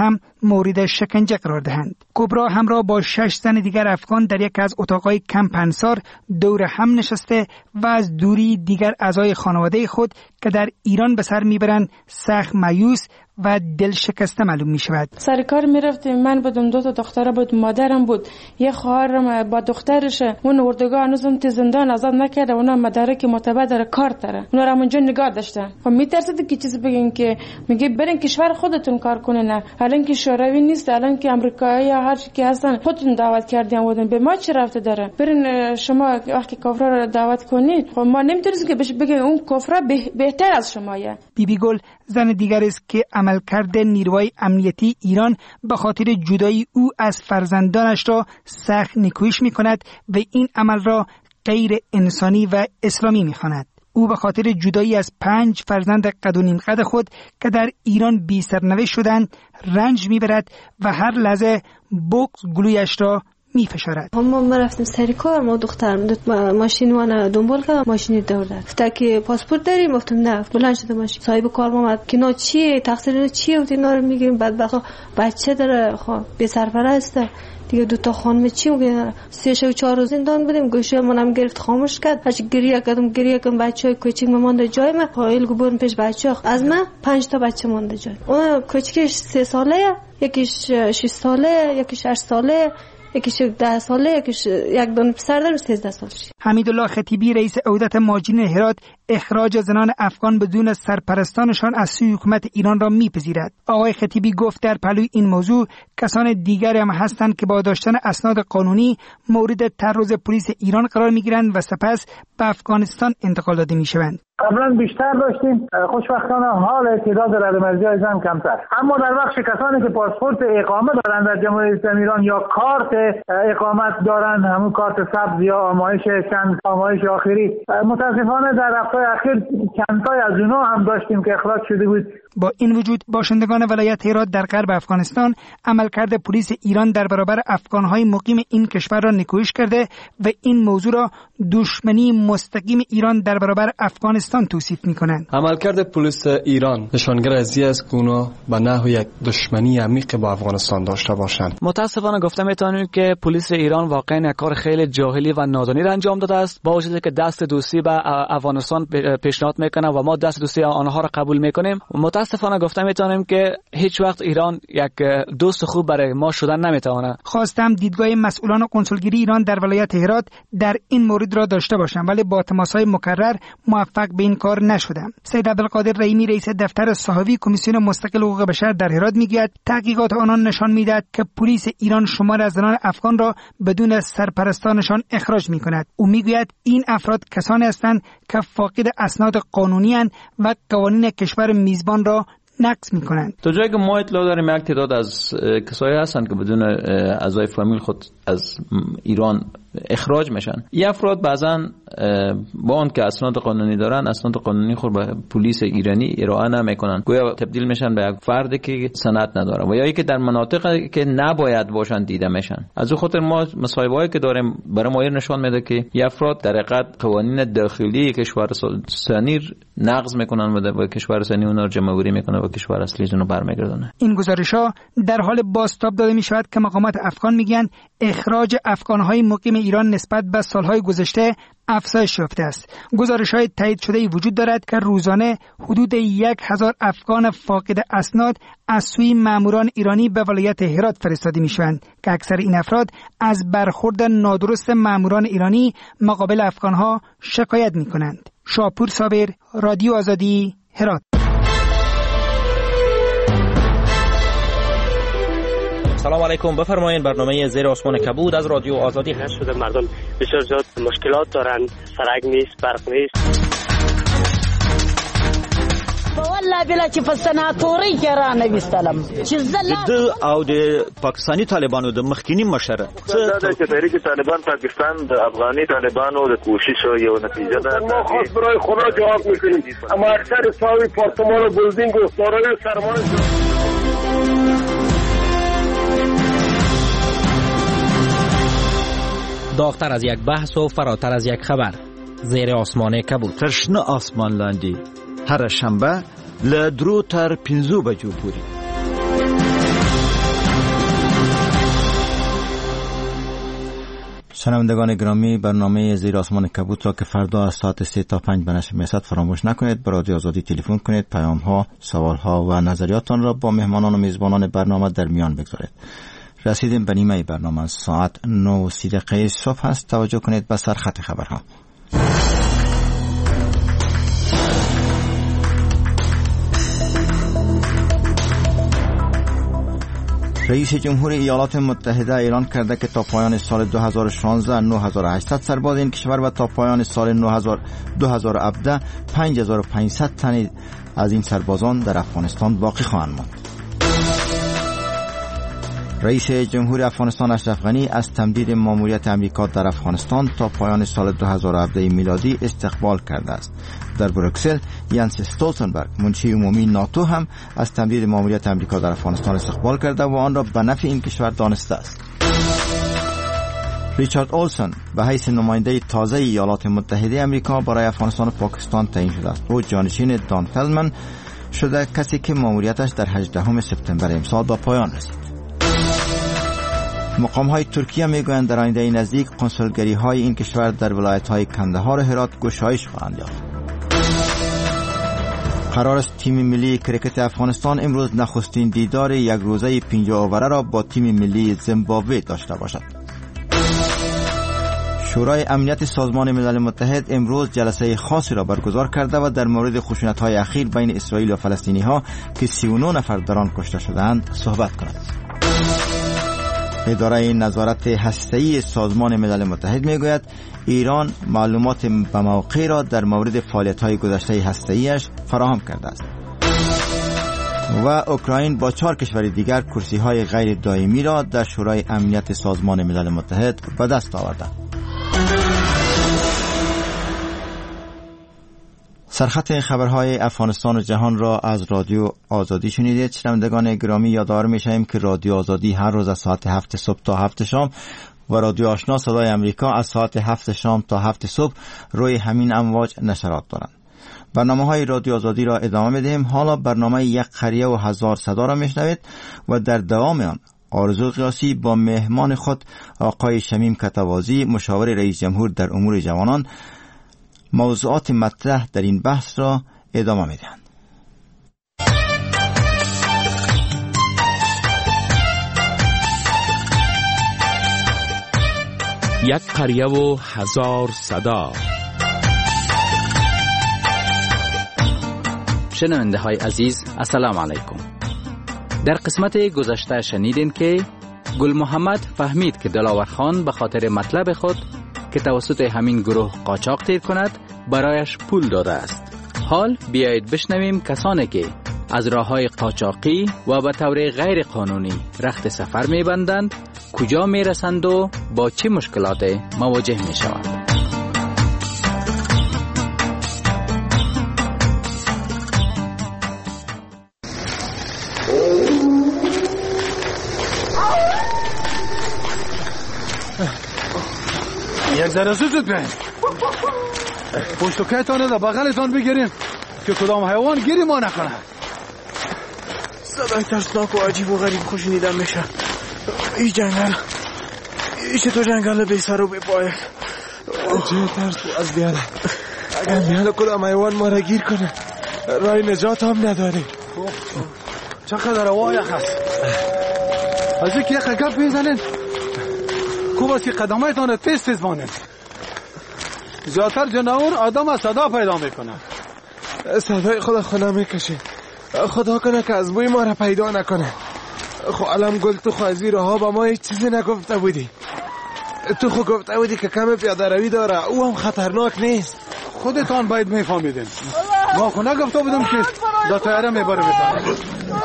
مورد شکنجه قرار دهند. کبرا همراه با شش زن دیگر افغان در یک از اتاقهای کمپ انصار دور هم نشسته و از دوری دیگر اعضای خانواده خود که در ایران به سر میبرند سخت مایوس و دل شکسته معلوم می شود. سر کار می رفتیم، من بودم، دو تا دختره بود، مادرم بود، یه خواهرم با دخترش. اون اردوگاه هنوزم تی زندان آزاد نکرده، اونا مدارک معتبر داره، کار داره، اونا رو اونجا نگاه داشتن. خب میترسید که چیزی بگین که میگه برین کشور خودتون کار کنین. نه الان که شوروی نیست، الان که آمریکایی یا هر چی که هستن خودتون دعوت کردین بودن، به ما چه رفته داره؟ برین شما وقتی کافرا رو دعوت کنید، خب ما نمیتونیم که بهش بگیم اون کافرا بهتر از شمایه. بیبی گل زن دیگر است که عملکرد نیروهای امنیتی ایران به خاطر جدایی او از فرزندانش را سخت نیکویش می کند و این عمل را غیر انسانی و اسلامی می خواند. او به خاطر جدایی از پنج فرزند قد و نیم قد خود که در ایران بی سرنوشت شدند رنج می برد و هر لحظه بغض گلویش را می فشارد. ما ما رفتیم سر کار، ما دخترم دو ماشین وانه دنبال کرد، ماشینی دور داد. گفت که پاسپورت داری؟ گفتم نه. بلند شد ماشین. صاحب کار اومد که اینا چیه؟ تقصیر اینا چیه؟ و اینا رو میگیم. بعد بخا بچه داره، خب بی سرپرست دیگه، دو تا خانم چی میگه؟ سه شب چهار روز زندان بودیم. گوشه منم گرفت خاموش کرد. هاش گریه کردم گریه کردم. بچهای کوچیک مونده جای ما. خایل گبرن پیش بچه‌ها. از من پنج تا بچه مونده جای. اون کوچیکش سه ساله، یکیش شش ساله، یکیش هشت ساله، یکیش ده ساله، یکیش یک دونه پسر داره سیزده سالشه. حمیدالله خطیبی رئیس عهده ماجرین هرات اخراج زنان افغان بدون سرپرستانشان از سوی حکومت ایران را میپذیرد. آقای خطیبی گفت در پلوی این موضوع کسان دیگری هم هستند که با داشتن اسناد قانونی مورد تعرض پلیس ایران قرار میگیرند و سپس به افغانستان انتقال داده میشوند. قبلا بیشتر داشتیم، خوشبختانه حال تعداد ردمردی‌های زن کمتر، اما در بخش کسانی که پاسپورت اقامه دارند در جمهوری اسلامی ایران یا کارت اقامت دارند، همون کارت سبز یا آمایش چند آمایش آخری، متاسفانه در هفته اخیر چندتای از اونها هم داشتیم که اخراج شده بود. با این وجود باشندگان ولایت هرات در غرب افغانستان عملکرد پلیس ایران در برابر افغانهای مقیم این کشور را نکوهش کرده و این موضوع را دشمنی مستقیم ایران در برابر افغانستان توصیف می‌کنند. عملکرد پلیس ایران نشانگر از این است که اونا به نحو یک دشمنی عمیق با افغانستان داشته باشند. متاسفانه گفته میتونیم که پلیس ایران واقعا یک کار خیلی جاهلی و نادانی را انجام داده است، با وجودی که دست دوستی به افغانستان پیشنهاد میکنه و ما دست دوستی آنها را قبول میکنیم. متاسفانه گفته میتونیم که هیچ وقت ایران یک دوست خوب برای ما شدن نمیتونه. خواستم دیدگاه مسئولان کنسولگری ایران در ولایت هرات در این مورد را داشته باشم، ولی با تماس‌های مکرر موفق به این کار نشدم. سید عبدالقادر رحیمی رئیس دفتر صحافی کمیسیون مستقل حقوق بشر در هرات میگوید تحقیقات آنان نشان میدهد که پلیس ایران شمار از زنان افغان را بدون سرپرستانشان اخراج میکند. او میگوید این افراد کسانی هستند که فاقد اسناد قانونی اند و قوانین کشور میزبان را نقض میکنند. تا جایی که ما اطلاع داریم یک تعداد از کسایی هستند که بدون اعضای فامیل خود از ایران اخراج میشن. این افراد بعضا با آن که اسناد قانونی دارن اسناد قانونی خود به پلیس ایرانی ارائه نمیکنن، گویا تبدیل میشن به یک فردی که سند نداره و یا اینکه در مناطقی که نباید باشن دیده میشن. از اون خاطر ما مصاحبه‌ای که داریم برای ما نشان میده که این افراد در حقیقت قوانین داخلی کشور ثانی نقض میکنن و کشور ثانی اونها رو جمع‌آوری میکنه و کشور اصلی اونو برمیگردونه. این گزارش‌ها در حال بازتاب داده میشود که مقامات افغان میگن اخراج افغان‌های مقیم ایران نسبت به سالهای گذشته افزایش یافته است. گزارش‌های تایید شده‌ای وجود دارد که روزانه حدود یک هزار افغان فاقد اسناد از سوی ماموران ایرانی به ولایت هرات فرستاده میشوند که اکثر این افراد از برخورد نادرست ماموران ایرانی مقابل افغان‌ها شکایت می‌کنند. شاپور صابر، رادیو آزادی، هرات. سلام علیکم، بفرمایید. برنامه زیر آسمان کبود از رادیو آزادی هست. شده مردم بسیار زیاد مشکلات دارن، سرک نیست، برق نیست. والله بلا چې په سناتوري کې را نه وستلم چې زله او د پاکستانی طالبانو د مخکینی مشر څه د تحریک طالبان پاکستان د افغاني طالبانو د کوشش یو نتیجه ده. ما خاص برای خدا جواب میکنیم، اما اکثر ساوی پارتمان و بلدینگ و سارای سرمایه داغتر از یک بحث و فراتر از یک خبر. زیر آسمان کبود. ترشنه آسمان لاندی هر شنبه له درو تر پنځو بجو پورې. شنوندگان گرامی، برنامه زیر آسمان کبوت را که فردا از ساعت سه تا پنج به نشر میرسد فراموش نکنید. به رادیو آزادی تلفن کنید، پیام ها، سوال ها و نظریاتتان را با مهمانان و میزبانان برنامه در میان بگذارید. رسیدیم به نیمه برنامه. ساعت نه و سی دقیقه صبح است. توجه کنید به سرخط خبرها. رئیس جمهور ایالات متحده اعلان کرده که تا پایان سال دو هزار و شانزده نه هزار و هشتصد سرباز این کشور و تا پایان سال دو هزار و هفده پنج هزار و پانصد تن از این سربازان در افغانستان باقی خواهند ماند. رئیس جمهور افغانستان اشرف غنی از تمدید ماموریت امریکا در افغانستان تا پایان سال دو هزار و هفده میلادی استقبال کرده است. در بروکسل یانس استولتنبرگ منشی عمومی ناتو هم از تمدید ماموریت امریکا در افغانستان استقبال کرده و آن را به نفع این کشور دانسته است. ریچارد اولسن به حیث نماینده تازه ایالات متحده امریکا برای افغانستان و پاکستان تعیین شده است. او جانشین دان فلدمن شده، کسی که ماموریتش در هجدهم سپتامبر امسال به پایان رسید. مقام های ترکیه میگویند در آینده نزدیک کنسولگری های این کشور در ولایت های کندهار و هرات گشایش خواهند یافت. قرار است تیم ملی کرکت افغانستان امروز نخستین دیدار یک روزه پنجاه اووره را با تیم ملی زیمبابوه داشته باشد. شورای امنیت سازمان ملل متحد امروز جلسه خاصی را برگزار کرده و در مورد خشونت‌های اخیر بین اسرائیل و فلسطینی‌ها که سی و نه نفر در آن کشته شدند صحبت کند. اداره نظارت هسته‌ای سازمان ملل متحد میگوید ایران معلومات به موقع را در مورد فعالیت‌های گذشته هسته‌ایش فراهم کرده است. و اوکراین با چهار کشور دیگر کرسی‌های غیر دائمی را در شورای امنیت سازمان ملل متحد به دست آورده. سرخط خبرهای افغانستان و جهان را از رادیو آزادی شنیدید. شنوندگان گرامی، یادآور می‌شویم که رادیو آزادی هر روز از ساعت هفت صبح تا هفت شام و رادیو آشنا صدای امریکا از ساعت هفت شام تا هفت صبح روی همین امواج نشرات دارند. برنامه‌های رادیو آزادی را ادامه می‌دهیم. حالا برنامه یک قریه و هزار صدا را میشنوید و در دوام آن آرزو قیاسی با مهمان خود آقای شمیم کتوازی، مشاور رئیس جمهور در امور جوانان، موضوعات مطرح در این بحث را ادامه می‌دهند. یک قریه و هزار صدا. شنونده های عزیز، السلام علیکم. در قسمت گذشته شنیدین که گل محمد فهمید که دلاور خان به خاطر مطلب خود که توسط همین گروه قاچاق تیر کند برایش پول داده است. حال بیایید بشنویم کسانی که از راه‌های قاچاقی و به طور غیر قانونی رخت سفر می‌بندند کجا می‌رسند و با چه مشکلات مواجه می‌شوند. یک ذره زود بیاین. پشتوکه‌تان را بغلتان بگیرین که کدام حیوان گیری ما نکنه. صدای ترسناک و عجیب و غریب خوش شنیدن میشه. این جنگل ایش تو جنگل بی سر و بی پای. چه ترس از بیاره. اگر بیاره کدام حیوان ما را گیر کنه رای نجات هم نداری. چقدر هوا یخ است. از یک یخ گپ میزنین خوب است که قدمایتان را تیز تیز مانید. زیادتر جنور آدم از صدا پیدا میکنه. صدای خدا خدا میکشه. خدا کنه که از بوی ما را پیدا نکنه. خو علم گل تو خو از این راه ها با ما هیچ چیزی نگفته بودی. تو خو گفته بودی که کم پیاده روی داره، او هم خطرناک نیست. خودتان باید میفهمیدین. ما خو نگفته بودم که دا تیاره میبره بتانه.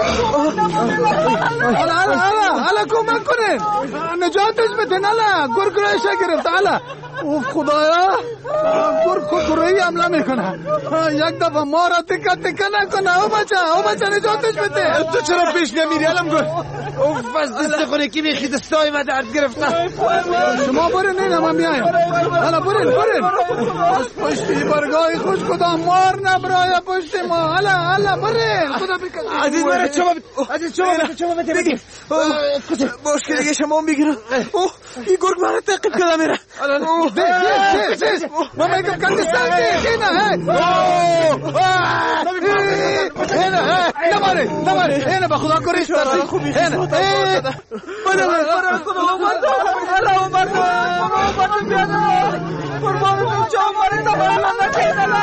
الا الا الا الا کمک کنین، نجاتش بدین. الا گرگرایش گرفت. الا اوف خدایا گرگ خود گروهی حمله میکنه. یک دفعه ما را تکه تکه نکنه. او بچه او بچه نجاتش بده. تو چرا پیش نمیری علم گل؟ اوف از دست خونه کی میخی دستای من درد گرفته. شما برین این همه میایم. حالا برین برین از پشتی برگاه خوش کدام مار نبرای پشتی ما. حالا حالا برین خدا بکن. عزیز مرا چما عزیز چما چما بگیر باش که دیگه شما بگیرم. اوه این گرگ مرا تعقیب کرده میره. ما میگم کندستان اینه اینه نباره نباره اینه به خدا کریش ترسی خوبی اینه اینه بده بده خدا بده الله بده خدا بده بیانا قربان تو جان ماره تا بالا نکیدلا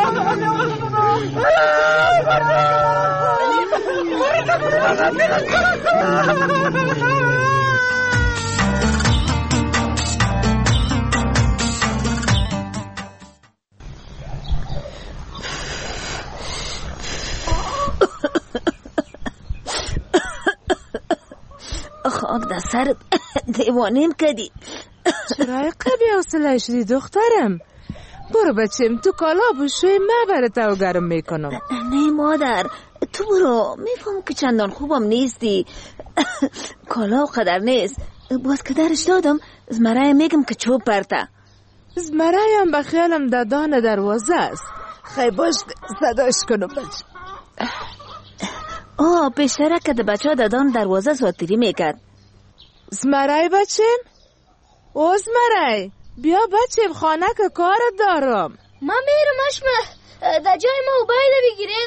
خاک در سرت دیوانیم کدی. چرا قبی حوصله شدی دخترم؟ برو بچیم تو کالا بوشوی من برای تو گرم میکنم. نه مادر تو برو، میفهم که چندان خوبم نیستی. کالا قدر نیست. باز که درش دادم زمرای میگم که چوب پرته. زمرایم به خیالم دادان دروازه است. خیلی باش صداش کنم بچه. آه پیشتره که ده بچه ها دادان دروازه سواتیری میکرد. زمرای بچیم؟ او زمرای بیا بچیم خانه که کار دارم. من میرم اشمه در جای ما اوبایده بگیرین.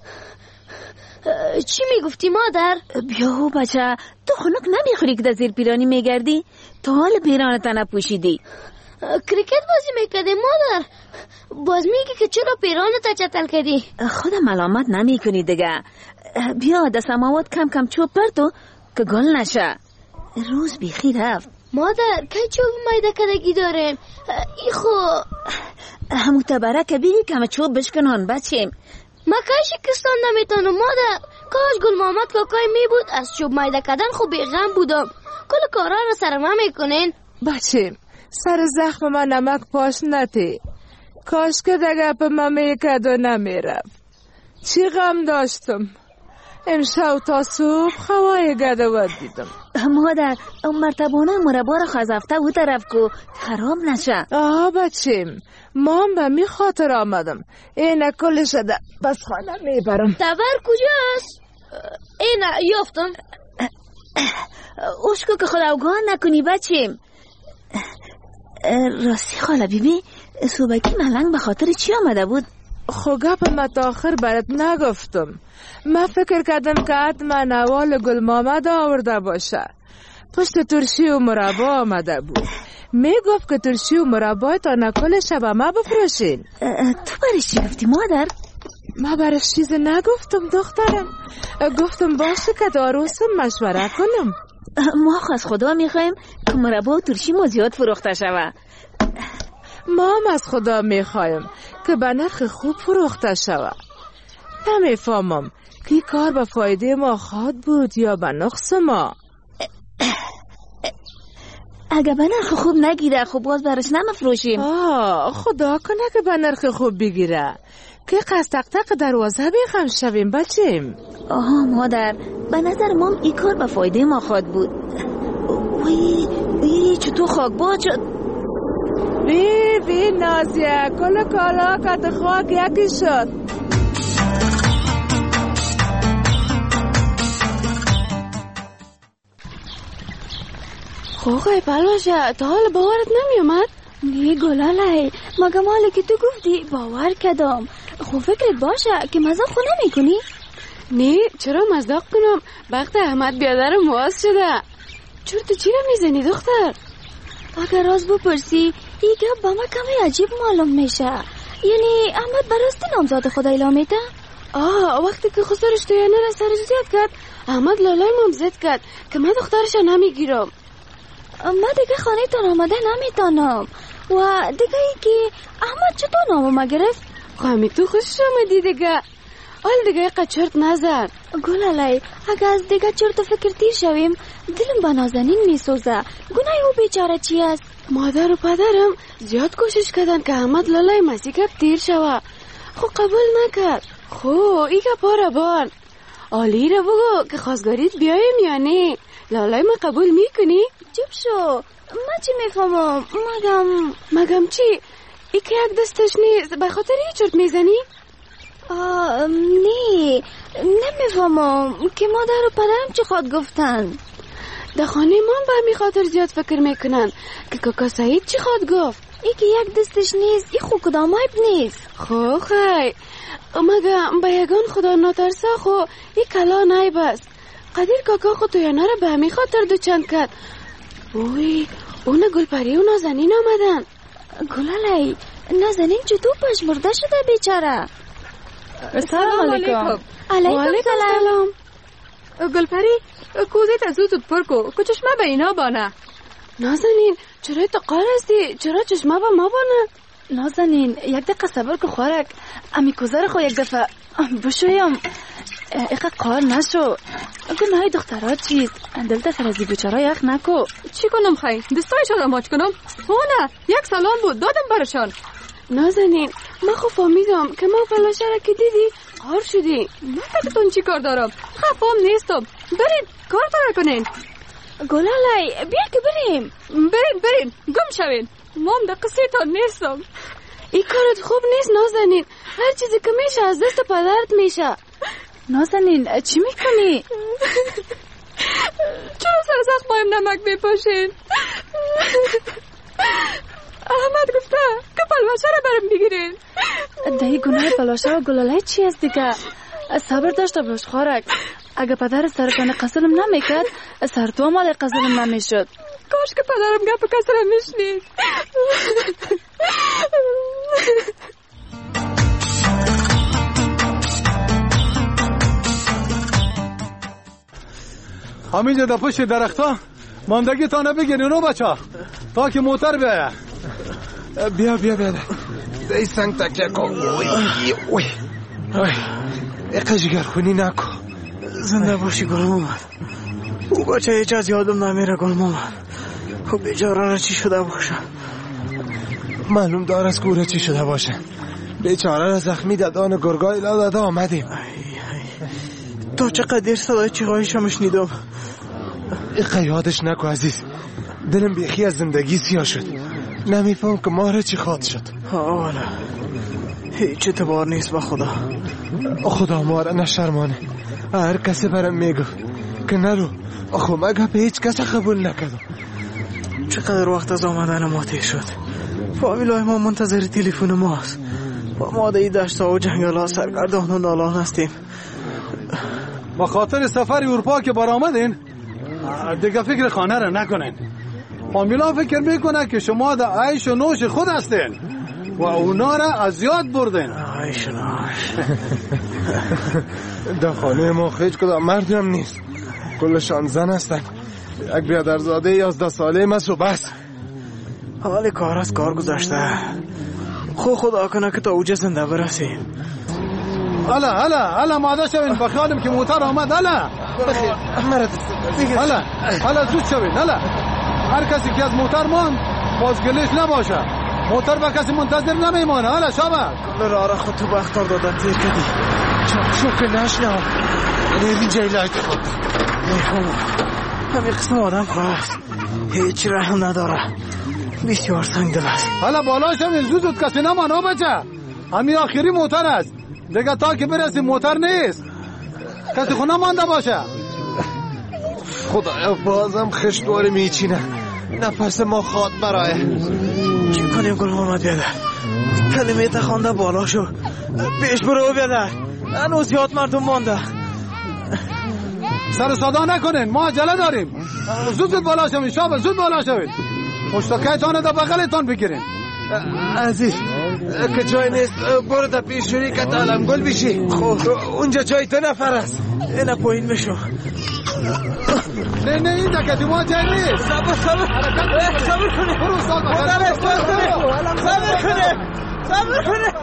چی میگفتی مادر؟ بیا بچه تو خنک نمیخوری که در زیر پیرانی میگردی؟ تا حال پیرانت نپوشیدی. کریکت بازی میکردی مادر. باز میگی که چرا پیرانت چتل کردی؟ خودم ملامت نمی کنی دیگه. بیا در سماوات کم کم چوب پرتو که گل نشه. روز بیخی رفت. مادر که چوب مایده کدگی داریم ای خو همو تبره که بیدی که همه چوب بشکنان بچیم. ما که شکستان نمیتونم مادر. کاش گل محمد کاکای می بود از چوب مایده کدن خو بیغم بودم. کل کارا رو سرما میکنین. بچیم سر زخم من نمک پاش نتی. کاش که دگه پا من میکد و نمیرفت. چی غم داشتم. امشب تا صبح خواه گدوات دیدم. مادر اون مرتبانه مربا را خزفته و طرف کو خراب نشه. آه بچیم ما هم به می خاطر آمدم. اینه کل شده بس خانه میبرم. تبر کجاست؟ اینه یافتم. اوشکو که خدا اوگان نکنی بچیم. راستی خاله بیبی صوبکی ملنگ به خاطر چی آمده بود؟ خوگپ متاخر برات نگفتم. من فکر کردم که حتما نوال گل محمد آورده باشه. پشت ترشی و مربا آمده بود. می گفت که ترشی و مربا تا نکل شب ما بفروشین. تو برش چی گفتی مادر؟ من برش چیز نگفتم دخترم. گفتم باشه که داروسم مشوره کنم. ما از خدا میخوایم که مربا و ترشی ما زیاد فروخته شوه. ما هم از خدا میخوایم که به نرخ خوب فروخته شوه. نمیفهمم که کار به فایده ما خواد بود یا به نقص ما. اگه به نرخ خوب نگیره خب باز برش نمفروشیم. آه خدا کنه که به نرخ خوب بگیره که قصد تق دروازه بیخم شویم بچیم. آها مادر به نظر ما این کار به فایده ما خواد بود. وی وی چطور خاک باد شد. وی وی نازیه کل کالا کت خاک یکی شد. خوخای پلوشه تا حال باورت نمی اومد؟ نه گلاله مگه مالی که تو گفتی باور کدام. خو فکرت باشه که مزاق خو نمی کنی؟ نه چرا مزاق کنم؟ وقت احمد بیادر مواز شده. چرا تو چی رو میزنی دختر؟ اگر راز بپرسی این گپ با ما کمی عجیب معلوم میشه. یعنی احمد براستی نامزاد خدا اعلام میده؟ آه وقتی که خسرش تویانه را سر زیاد کرد احمد لالای مامزد کرد که من دخترش نمیگیرم. من دیگه خانه تان آمده نمیتانم. و دیگه ای که احمد چطور نامو گرفت؟ خواهمی تو خوشش آمدی دیگه. حال دیگه قد چرت نزد. گلالی اگه از دیگه چرت و فکر تیر شویم دلم با نازنین میسوزه. گناه او بیچاره چی است؟ مادر و پدرم زیاد کوشش کردن که احمد لالای مسیحک تیر شوه، خو قبول نکرد. خو ایگه پاره بان آلی را بگو که خواستگاریت بیایم یا نه. لالای ما قبول میکنی؟ چوب شو، من چی میفهمم؟ مگم مگم چی؟ ای که یک دستش نیست به خاطر یه چرت میزنی؟ آه نه نمیفهمم که مادر و پدرم چی خواد گفتن. در خانه ما به همین خاطر زیاد فکر میکنن که کاکا سعید چی خواد گفت. ای که یک دستش نیست ای خو کدام عیب نیست. خو خی مگم به یگان خدا ناترسا خو ای کلان عیب است. قدیر کاکا خود تویانه را به همین خاطر دوچند کرد. اوی اون گلپری و نازنین آمدن. گلالی نازنین چطور پش مرده شده بیچاره؟ سلام علیکم. علیکم سلام. گلپری کوزیت از زود پر کو که چشمه به اینا بانه. نازنین چرا تو قار هستی؟ چرا چشمه به ما بانه؟ نازنین یک دقیقه صبر که خورک امی کوزه خو یک دفعه بشویم. ایقه قار نشو. گناهی دخترها چیست؟ دلتا سرازی بیچاره یخ نکو. چی کنم خیلی؟ دستایش آدم ماچ کنم؟ هونه یک سلام بود دادم برشان. نازنین من خو فهمیدم که ما فلاشه را که دیدی قار شدی. نفتتون چی کار دارم؟ خفام نیستم. برید کارتون را کنین. گلالی بیا که بریم. برین برین گم شوین. مام در قصه تا نیستم. این کارت خوب نیست نازنین. هر چیزی که میشه از دست پدرت میشه. نازنین چی میکنی؟ چرا سر زخمایم نمک میپاشین؟ احمد گفته که پلوشه را برم بگیرین. دهی گناه پلوشه و گلاله چی است دیگه؟ صبر داشته باش خورک. اگه پدر سرکان قسلم نمیکرد سر تو مال قسلم نمیشد. کاش که پدرم گپ قسلم میشنید. همینجا در پشت درختا ماندگی تا نبگیرین رو بچه تا که موتر بیایه. بیا بیا بیا دی سنگ تکیه کن. اوی اوی اوی اقا جگر خونی نکن. زنده باشی گل مامد. او بچه هیچ از یادم نمیره گل مامد. خب بیچاره را چی شده باشه؟ معلوم دار از کوره چی شده باشه. بیچاره را زخمی دادان گرگای لا داده آمدیم. تا چقدر صدای چیغایش هم شنیدم. اقا یادش نکو عزیز. دلم بیخی از زندگی سیاه شد. نمیفهم که ما را چی خواد شد. حالا هیچ اعتبار نیست با خدا. خدا ما را نشرمانه. هر کسی برم میگو که نرو. اخو مگه به هیچ کسی قبول نکردم. چقدر وقت از آمدن ما تیر شد. فامیلای ما منتظر تلفن ماست. با ما در این دشت ها و جنگل ها سرگردان و نالان هستیم. با خاطر سفر اروپا که برآمدین دیگه فکر خانه را نکنین. فامیلا فکر میکنه که شما در عیش و نوش خود هستین و اونا را از یاد بردین. عیش و نوش در خانه ما خیلی کدام مردی هم نیست. کلشان زن هستن. یک بیادرزاده یازده ساله مست و بس. حال کار از کار گذاشته. خود خدا کنه که تا اوجه زنده برسیم. هلا هلا هلا ماده شوین بخیالم که موتر آمد. هلا مرد هلا هلا زود شوین. هلا هر کسی که از موتر ماند بازگلیش نباشه. موتر با کسی منتظر نمیمانه. هلا شبه کل را را خود تو بختار دادن تیر کردی. چاک شو که نشنم نیدی جیلای خود میخوام همین قسم آدم خواست هیچ رحم نداره. بسیار سنگ دل است. هلا بالا شوین زود زود کسی نمانه بچه. همین آخری موتر است دیگه تا که برسیم موتر نیست. کسی خونه مانده باشه. خدایا بازم خشتواری میچینه. نفس ما خواد برای چی کنیم گل محمد بیادر؟ کلمه تخوانده بالا شو. پیش برو بیادر. هنوز یاد مردم مانده. سر صدا نکنین ما عجله داریم. زود زود بالا شوین شابه زود بالا شوین. مشتاقتان در بغلتان بگیرین. عزیز که جای نیست برو در پیشوری که تعلم گل بشی. خب اونجا جای تو نفر است. اینا پایین بشو. نه نه این دکتی ما جای نیست. صبر صبر صبر کنه. برو سال بخیر. صبر کنه. صبر کنه.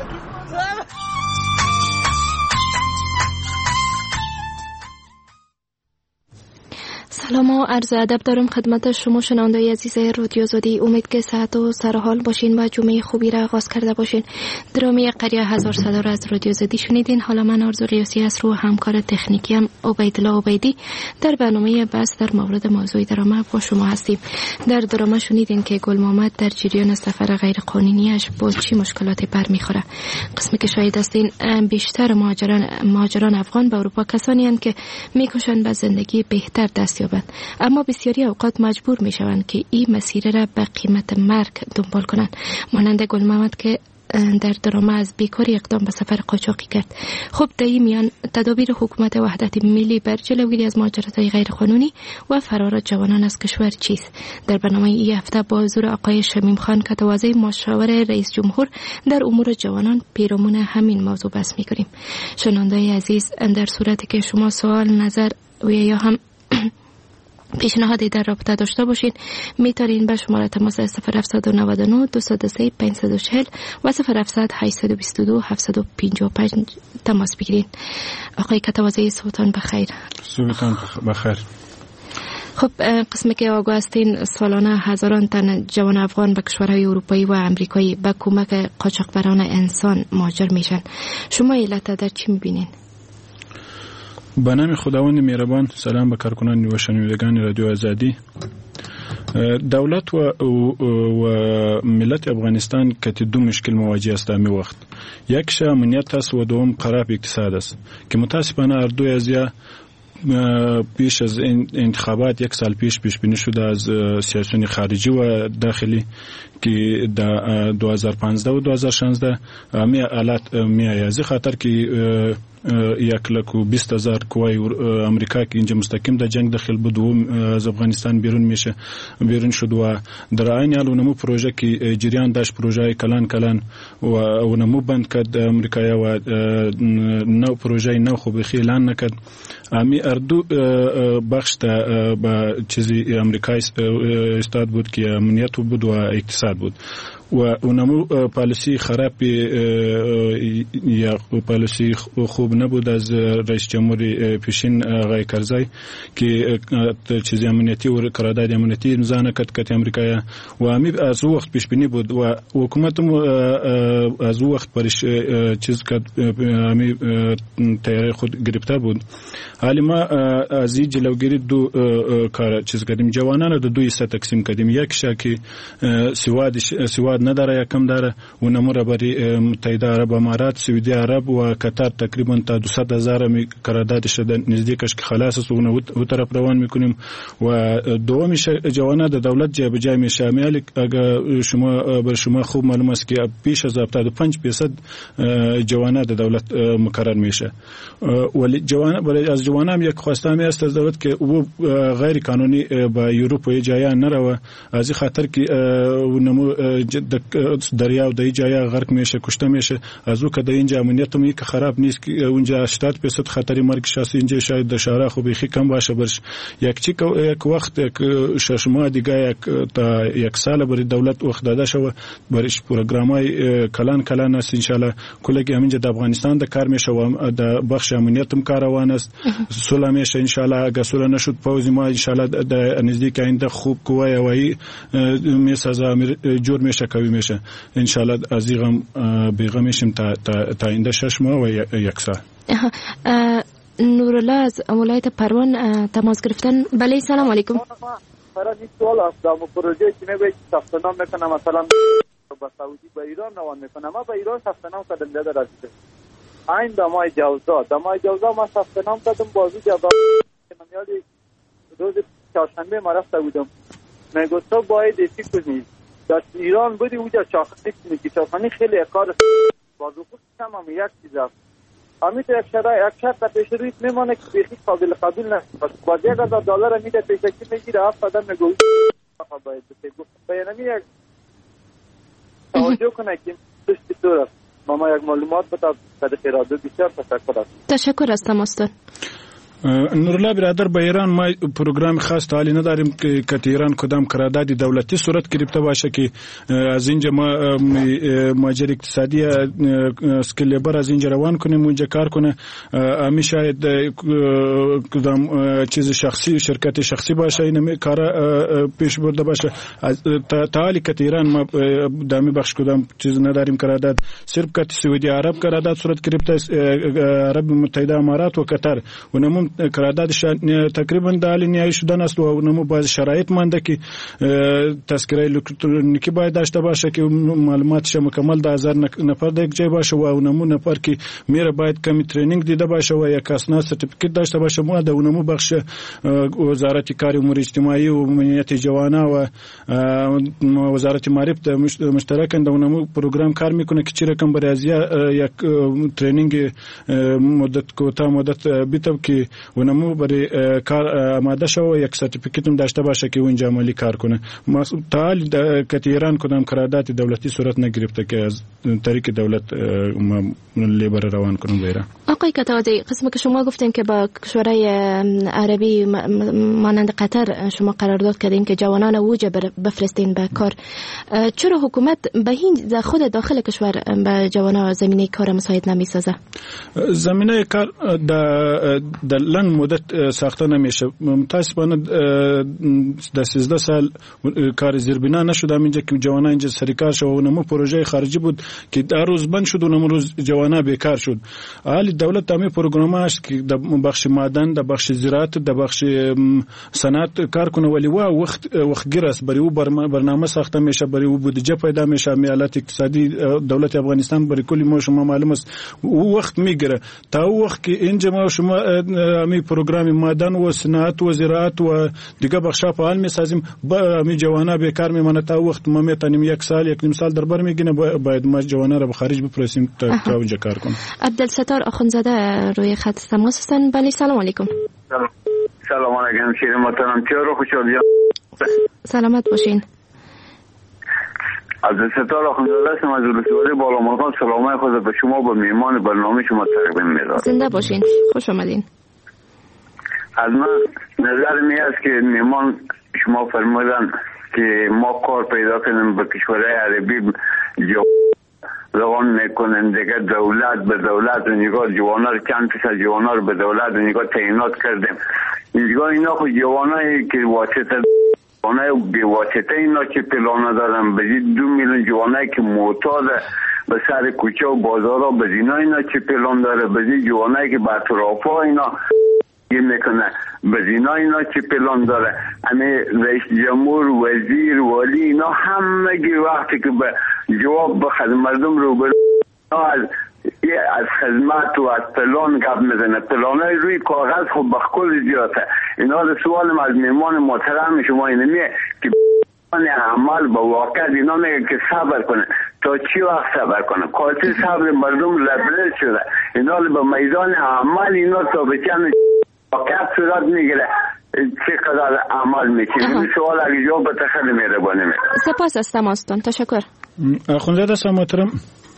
سلام و عرض ادب دارم خدمت شما شنوندگان عزیز رادیو آزادی. امید که صحت و سرحال باشین و جمعه خوبی را آغاز کرده باشین. درامی قریه هزار صدا را از رادیو آزادی شنیدین. حالا من آرزو ریاسی است رو همکار تکنیکی هم عبیدالله عبیدی در برنامه بحث در مورد موضوع درامه با شما هستیم. در درامه شنیدین که گل محمد در جریان سفر غیر قانونیش با چی مشکلاتی برمیخوره. قسمی که شاهد هستین بیشتر مهاجران مهاجران افغان به اروپا کسانی هستند که میکوشند به زندگی بهتر دست یابند، اما بسیاری اوقات مجبور میشوند که این مسیر را به قیمت مرگ دنبال کنند. مانند گل محمد که در درامه از بیکاری اقدام به سفر قاچاقی کرد. خب در این میان تدابیر حکومت وحدت ملی بر جلوگیری از مهاجرت‌های غیر قانونی و فرار جوانان از کشور چیست؟ در برنامه این هفته با حضور آقای شمیم خان که توازی مشاور رئیس جمهور در امور جوانان پیرامون همین موضوع بحث می‌کنیم. شنونده‌های عزیز، در صورتی که شما سوال، نظر و یا هم پیشنهادی در رابطه داشته باشین میتونین به شماره تماس صفر هفت نه نه دو صفر سه پنج چهار صفر و صفر هفت هشت دو دو هفت پنج پنج تماس بگیرین. آقای کتوازی صبحتان بخیر. صبحتان بخیر. خب قسمی که آگاه هستین سالانه هزاران تن جوان افغان به کشورهای اروپایی و امریکایی به کمک قاچاقبران انسان مهاجر میشن. شما علت در چی میبینین؟ به نام خداوند مهربان، سلام به کارکنان و شنوندگان رادیو آزادی. دولت و, و, و ملت افغانستان که دو مشکل مواجه است در وقت. یکش امنیت است و دوم خراب اقتصاد است که متاسفانه هر دوی از یا پیش از انتخابات یک سال پیش پیش بینی شده از سیاسیون خارجی و داخلی که در دو هزار و پانزده و دو هزار و شانزده می حالات می از خاطر که یک لک و بیست هزار قوای امریکا که اینجا مستقیم در جنگ داخل بود و از افغانستان بیرون میشه بیرون شد و در این حال اونمو پروژه که جریان داشت پروژه کلان کلان و اونمو بند کرد امریکا و نو پروژه نو خوب اعلان نکرد. امی اردو بخش تا با چیزی امریکا استاد بود که امنیت بود و اقتصاد بود و اونمو پالیسی خراب یا پالیسی خوب نبود از رئیس جمهور پیشین آقای کرزی که چیزی امنیتی و قرارداد امنیتی امضا نکرد که امریکا و امی از وقت پیش بینی بود و حکومت از وقت پرش چیز کرد امی تیاری خود گرفته بود. حالی ما از این جلوگیری دو کار چیز کردیم، جوانان رو دو حصه تقسیم کردیم. یک شاکی سواد سواد نداره یا کم داره و نمور برای متحده عرب امارات، سعودی عرب و قطر تقریبا تا دویست هزار می قرارداد شده نزدیکش که خلاص است و اون طرف روان میکنیم و دومیش جوانان در دولت جای به جای میشه. امیالی اگر شما بر شما خوب معلوم است که پیش از هفتاد و پنج درصد جوانان در دولت مقرر میشه ولی جوان برای از جوانان یک خواسته می است از دولت که او غیر قانونی با اروپا جای نرو از خاطر که نمو دریا و دای جای غرق میشه کشته میشه از او که در اینجا امنیت می که خراب نیست که اونجا هشتاد درصد خطر مرگ شخصی اینجا شاید در شهرها خوب خی کم باشه برش یک چی یک وقت یک شش ماه دیگه یک تا یک سال برای دولت وقت داده شو برش پروگرامای کلان کلان است ان شاء الله کلگی همینجا در افغانستان د کار میشه و در بخش امنیت هم کاروان است صلح میشه ان شاء الله. اگه صلح نشد پوز ما ان شاء الله در نزدیک آینده خوب قوای هوایی میسازه جور میشه کوي میشه ان شاء الله از این بیغم میشیم تا تا آینده شش ماه و یک سال. نورالله از ولایت پروان تماس گرفتن. بله سلام علیکم. برای این سوال است در پروژه که نباید ثبت نام میکنم مثلا با سعودی به ایران روان میکنم ما به ایران ثبت نام کردم در رسیده این دمای جوزا دمای جوزا ما ثبت نام کردم بازی جواب نمیالی روز چهارشنبه ما رفته بودم میگفت تو باید چی کنی در ایران بودی اونجا چاخانی کنی که چاخانی خیلی کار بازو خود کم هم یک چیز است همین تو یک شرای یک شرط پیش رویت میمانه که بیخی قابل قبول نست باز یک هزار دلار میده پیشکی میگیره هفت آدم میگوی باید بسید گفت بیانمی یک توجه کنه که دشتی طور است ما یک معلومات بتا صدق ارادو بسیار تشکر است. تشکر از تماستان. نورالله برادر به ایران ما پروگرام خاص تعالی نداریم که که ایران کدام قرارداد دولتی صورت گرفته باشه که از اینجا ما ماجر اقتصادی اسکیل لیبر از اینجا روان کنیم اونجا کار کنه. امی شاید کدام چیز شخصی شرکت شخصی باشه این کار پیش برده باشه. تعالی که ایران ما دامی بخش کدام چیز نداریم قرارداد، صرف که سعودی عرب قرارداد صورت گرفته، عرب متحده امارات و قطر و نمون قراردادش تقریبا در حال نهایی شدن است و نمو باز شرایط مانده که تذکره الکترونیکی باید داشته باشه که معلوماتش مکمل ده هزار نفر در یک جای باشه و نمو نفر که میره باید کمی ترینینگ دیده باشه و یک اسناد سرتیفیکیت داشته باشه. ما در نمو بخش وزارت کار امور اجتماعی و امنیت جوانا و وزارت معارف مشترک در نمو پروگرام کار میکنه که چی رقم برای یک ترینینگ مدت کوتا مدت بیتاب که ونمو برای کار آماده شو و یک سرتیفیکیت هم داشته باشه که اونجا عملی کار کنه. تعال که ایران کدام قرارداد دولتی صورت نگرفته که از طریق دولت لیبر روان کنه به ایران. آقای کتادی، قسم که شما گفتین که با کشورهای عربی مانند قطر شما قرارداد کردین که جوانان اوجه بفرستین به کار، چرا حکومت به این خود داخل کشور به جوانان زمینه کار مساعد نمیسازه؟ زمینه کار در لنگ مدت ساخته نمیشه. متاسفانه در سیزده سال کار زیربنا نشد اینجا که جوانان اینجا سرکار شد و نمو پروژه خارجی بود که در روز بند شد و نمو روز جوانان بیکار شد. حالی دولت تامی پروگراماش که در بخش معدن، در بخش زراعت، در بخش صنعت کار کنه ولی وا وقت وقت گیر است برای او برنامه ساخته میشه، برای او بودجه پیدا میشه. میالات اقتصادی دولت افغانستان برای کلی ما شما معلوم است او وقت میگیره تا او وقت که اینجا ما شما امی پروگرام معدن و صنعت و زراعت و دیگه بخشا فعال میسازیم با امی جوانا بیکار میمونه تا وقت ما میتونیم یک سال یک نیم سال دربار میگینه باید ما جوانا رو به خارج بفرستیم تا تا اونجا کار کنیم. عبدالستار آخوندزاده روی خط تماس هستن. بله سلام علیکم. سلام علیکم شیر محترم، تیارو خوشحالی سلامت باشین. عبدالستار آخوندزاده هستم از ولسوالی بالا مرغان. سلامای خود به شما با میهمان برنامه شما تقدیم می‌دارم. زنده باشین، خوش آمدین. از من نظر می است که میهمان شما فرمودن که ما کار پیدا کنیم به کشورهای عربی روان میکنن دیگه دولت به دولت و نگاه جوانا رو چند پیش جوانا رو به دولت و نگاه تعیینات کردیم. نگاه اینا خود جوانایی که واسطه جوانای بی واسطه اینا که پلان دارن به دو میلیون جوانایی که معتاد به سر کوچه و بازارها به اینا اینا که پلان داره به جوانایی که به اطرافا اینا یه میکنه به اینا اینا که پلان داره. همه رئیس جمهور وزیر ولی اینا همگی وقتی که به جواب به مردم رو برو از از خدمت و از پلان گپ میزنه. پلانای روی کاغذ خب بخکل زیاده. اینا رو سوالم از میمان محترم شما اینمیه که عمل با واقع اینا میگه که صبر کنه. تا چی وقت صبر کنه؟ قاطع صبر مردم لبریز شده. اینا رو به میدان عمل اینا تا به چند واقعیت صورت میگیره چقدر عمل میکنه. این سوال اگه جواب به خیلی مهربانی میکنه. سپاس از تماستون. تشکر. آخوندزاده هستم محترم.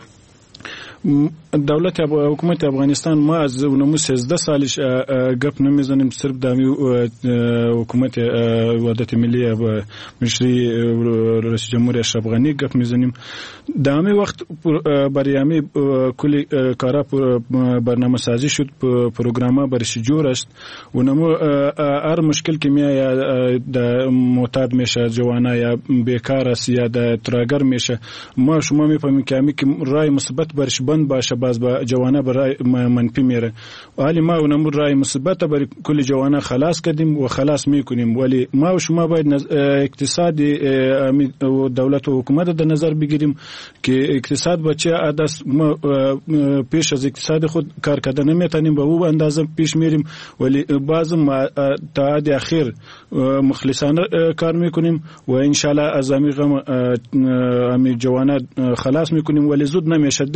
دولت حکومت افغانستان ما از اونمو سیزده سالش گپ نمیزنیم، صرف دامی حکومت وحدت ملی و مشری رئیس جمهور اشرف غنی گپ میزنیم. دامی وقت برای همی کلی کارا برنامه سازی شد، پروگراما برش جور است. اونمو هر مشکل که میاد معتاد میشه جوانا یا بیکار است یا تراگر میشه، ما شما میفهمیم که همی که رای مثبت برش بند باشه باز با جوانا برای منفی میره. ولی ما اونم رای مثبت برای کل جوانا خلاص کردیم و خلاص میکنیم. ولی ما و شما باید اقتصادی دولت و حکومت در نظر بگیریم که اقتصاد بچه عدس ما پیش از اقتصاد خود کار کردن نمیتونیم به او اندازه پیش میریم. ولی بعض ما تا حد اخیر مخلصانه کار میکنیم و انشالله از امی غم امی جوانا خلاص میکنیم. ولی زود نمیشه دیگه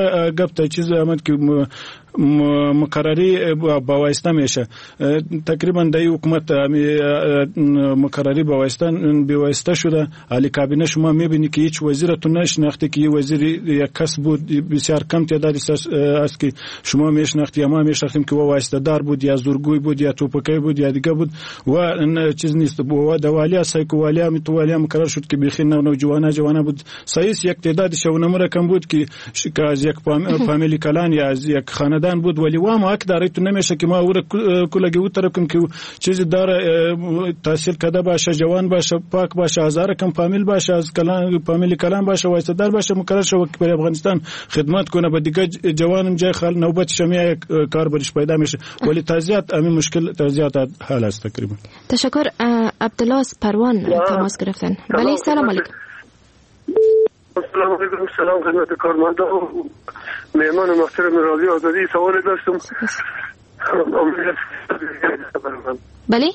گفت چیز آمد که مقرری بوایسته میشه. تقریبا در حکومت مقرری بوایستان بوایسته شده. علی کابینه شما میبینی که هیچ وزیرتون نشناخته که یه وزیر یک کس بود، بسیار کم تعدادی است که شما میشناختی یا ما میشناختیم که وایسته دار بود یا زورگوی بود یا توپکی بود یا دیگه بود و چیز نیست. و دوالی سایکوالیا متوالیا مقرر شد که بخیر نو نوجوانه جوانه بود. سایس یک تعدادش و نمره کم بود که از یک فامیلی کلان یا از یک خاندان بود، ولی وام حق داره تو نمیشه که ما ور کلگی و طرف کم که چیزی داره تحصیل کرده باشه، جوان باشه، پاک باشه، هزار کم فامیل باشه، از کلان فامیلی کلان باشه، وایسته دار باشه، مقرر شو که برای افغانستان خدمت کنه. با دیگه جوانم جای خال نوبت شمیه کار برش پیدا میشه، ولی تازیات همین مشکل تازیات حل است تقریبا. تشکر. عبدالله پروان تماس گرفتن. بله سلام علیکم. سلام علیکم. سلام خدمت کارمندان و مهمان محترم رادیو آزادی. سوال داشتم. بله؟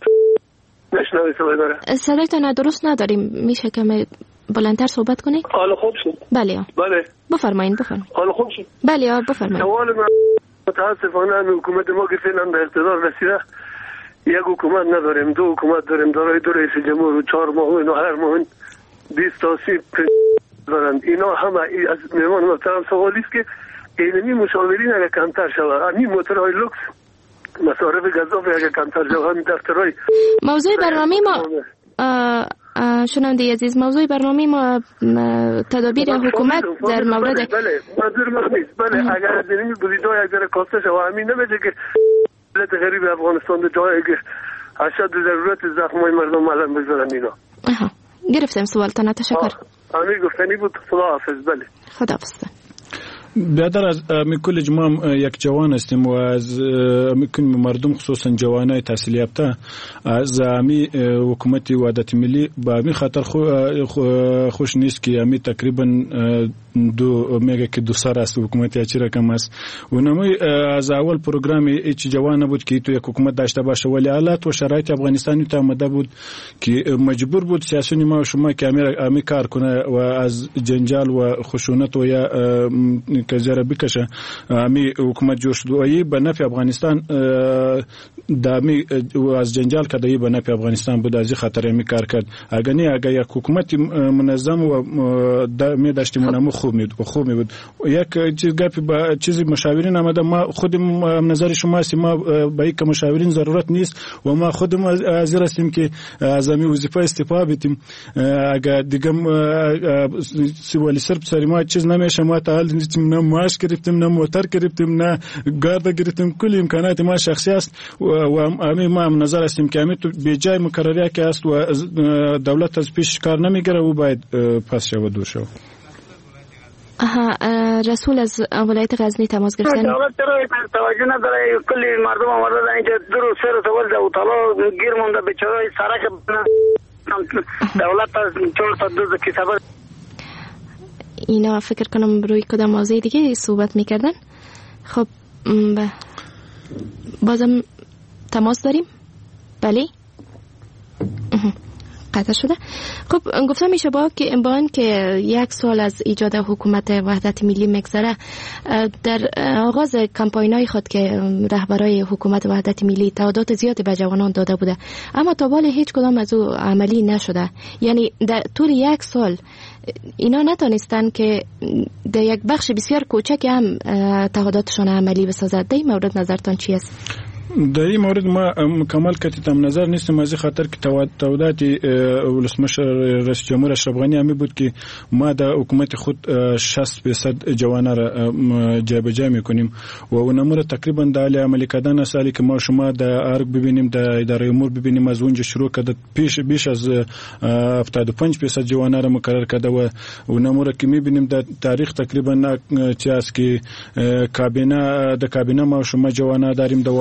نشنوی صدای داره. صدایتان درست نداریم، میشه که بلندتر صحبت کنید؟ حالا خوب شد. بله. بله. بفرمایید بفرمایید. حالا خوب شد. بله بفرمایید. سوال من متاسفانه حکومت ما که فعلا به اقتدار رسیده، یک حکومت نداریم، دو حکومت داریم، دارای دو رئیس جمهور و چهار معاون و هر معاون بیست تا سی دارند. اینا همه از مهمان محترم سوالی است که اینمی مشاورین اگر کمتر شود، همین موتورهای لوکس مصارف گزاف اگر کمتر شود، همین دفترهای موضوع برنامه ما شنونده عزیز، موضوع برنامه ما تدابیر حکومت در مورد بله منظور من نیست. بله اگر از اینمی بودیدای اگر کاسته شود، همین نمیشه که ملت غریب افغانستان در جایی که اشد ضرورت زخمای مردم علم بذارن. اینا آها گرفتم سوالتان. تشکر. همین گفتنی بود. خدا حافظ. بله خدا حافظ. بیادر از میکل جمع یک جوان هستیم و از میکل مردم خصوصا جوانای تحصیل یافته از امی حکومت وحدت ملی با می خاطر خوش نیست که امی تقریبا دو میگه که دو سر است حکومت یا چی رقم است و نمی از اول پروگرام هیچ جوان بود که تو یک حکومت داشته باشه، ولی حالات و شرایط افغانستان ته آمده بود که مجبور بود سیاسیون ما و شما که امی کار کنه و از جنجال و خشونت و یا که زیرا بکشه. امی حکومت جوش دویی به نفع افغانستان دامی از جنجال کدایی به نفع افغانستان بود، از خاطر امی کار کرد. اگر نه اگر یک حکومت منظم و می داشتیم اونم خوب می خوب می بود. یک چیز گپی با چیزی مشاورین آمده، ما خودم نظر شما است، ما با یک مشاورین ضرورت نیست و ما خودم حاضر هستیم که از امی وظیفه استعفا بدیم. اگر دیگه سوالی سر سری ما چیز نمیشه، ما تعال نه معاش گرفتیم، نه موتر گرفتیم، نه گارد گرفتیم، کل امکانات ما شخصی است و امی ما نظر هستیم که امی تو به جای مقرری که است و دولت از پیش کار نمیگیره و باید پس شود دور شود. آها رسول از ولایت غزنی تماس گرفتن. دولت را توجه نداره، کلی مردم آمده اینجا درو سر سوال ده و طلا گیر مونده بیچاره سرک دولت از چهار تا دو کی سبب اینا فکر کنم روی کدام موضوع دیگه صحبت میکردن. خب ب... بازم تماس داریم. بله قطع شده. خب گفتم میشه با که با این که یک سال از ایجاد حکومت وحدت ملی مگذره، در آغاز کمپاینای خود که رهبرای حکومت وحدت ملی تعهدات زیادی به جوانان داده بوده، اما تا حالا هیچ کدام از او عملی نشده. یعنی در طول یک سال اینا نتونستن که در یک بخش بسیار کوچک هم تعهداتشون عملی بسازد. در این مورد نظرتان چی است؟ در این مورد ما مکمل کتیم نظر نیستم، از خاطر که تعهدات ولسمشر رئیس جمهور اشرف غنی همی بود که ما در حکومت خود شصت درصد جوانان را جابجا میکنیم و اونمور تقریبا در عملی کردن سالی که ما شما در ارگ ببینیم، در اداره امور ببینیم، از اونجا شروع کرده پیش بیش از هفتاد و پنج درصد جوانان را مقرر کرده و اونمور که میبینیم در تاریخ تقریبا چی است که کابینه در کابینه ما شما جوانان داریم، در والیه ما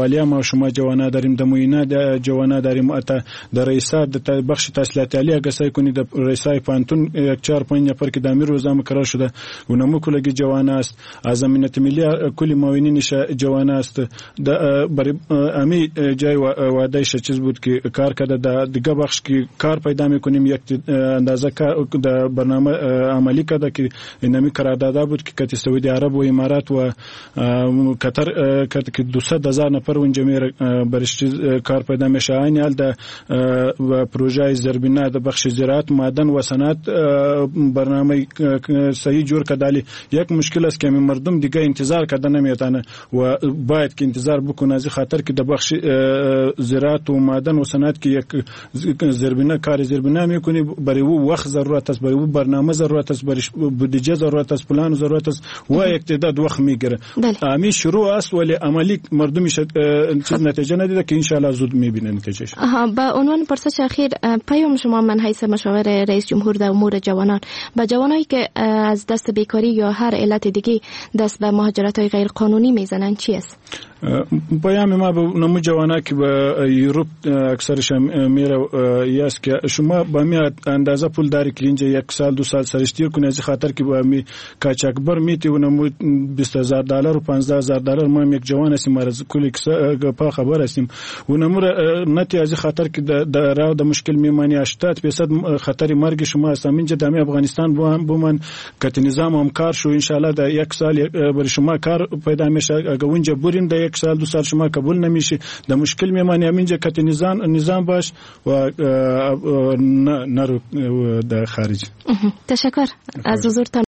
شما جوانا داریم، در موینه جوانا داریم، در رئیسات در بخش تحصیلات عالی اگه سعی کنید در رئیسای پانتون یک چهار پنج نفر که در روزا مقرر شده و نمو کلگی جوانا است. از امنیت ملی کلی معاونینش جوانا است. برای امی جای وعدهش چیز بود که کار کرده در دیگه بخش که کار پیدا میکنیم یک اندازه کار در برنامه عملی کرده که اینمی قرارداد بود که کتی سعودی عرب و امارات و قطر کرده که دویست هزار نفر اونجا می برش کار پیدا میشه. این حال در و پروژه زربینه در بخش زراعت، معدن و صنعت برنامه صحیح جور کردالی. یک مشکل است که مردم دیگه انتظار کردن نمیتونه و باید که انتظار بکنه از خاطر که در بخش زراعت و معدن و صنعت که یک زربینه کار زربینه میکنی، برای او وقت ضرورت است، برای او برنامه ضرورت است، برای بودجه ضرورت است، پلان ضرورت است و یک تعداد وقت میگیره. امی شروع است ولی عملی مردمش چیز نتیجه ندیده که ان شاء الله زود میبینه نتیجهش. با عنوان پرسش اخیر، پیام شما من حیث مشاور رئیس جمهور در امور جوانان با جوانایی که از دست بیکاری یا هر علت دیگه دست به مهاجرت‌های غیر قانونی میزنن چی است؟ پیام ما به نمو جوانا که به یوروپ اکثرش میره است که شما با می اندازه پول داری که اینجا یک سال دو سال سرشتیر کنی از خاطر که با می کاچکبر میتی و نمو بیست هزار دلار و پانزده هزار دلار. ما یک جوان هستیم، از کلی پا خبر هستیم و نمو نتی از خاطر که در راه د مشکل میمانی هشتاد درصد خطر مرگ شما است. اینجا در افغانستان با هم بومن که نظام هم کار شو ان شاء الله در یک سال برای شما کار پیدا میشه. اگه اونجا برین در یک سال دو سال شما قبول نمیشه، در مشکل میمانی. همینجا که نظام نظام باش و نرو در خارج. تشکر از حضورتان.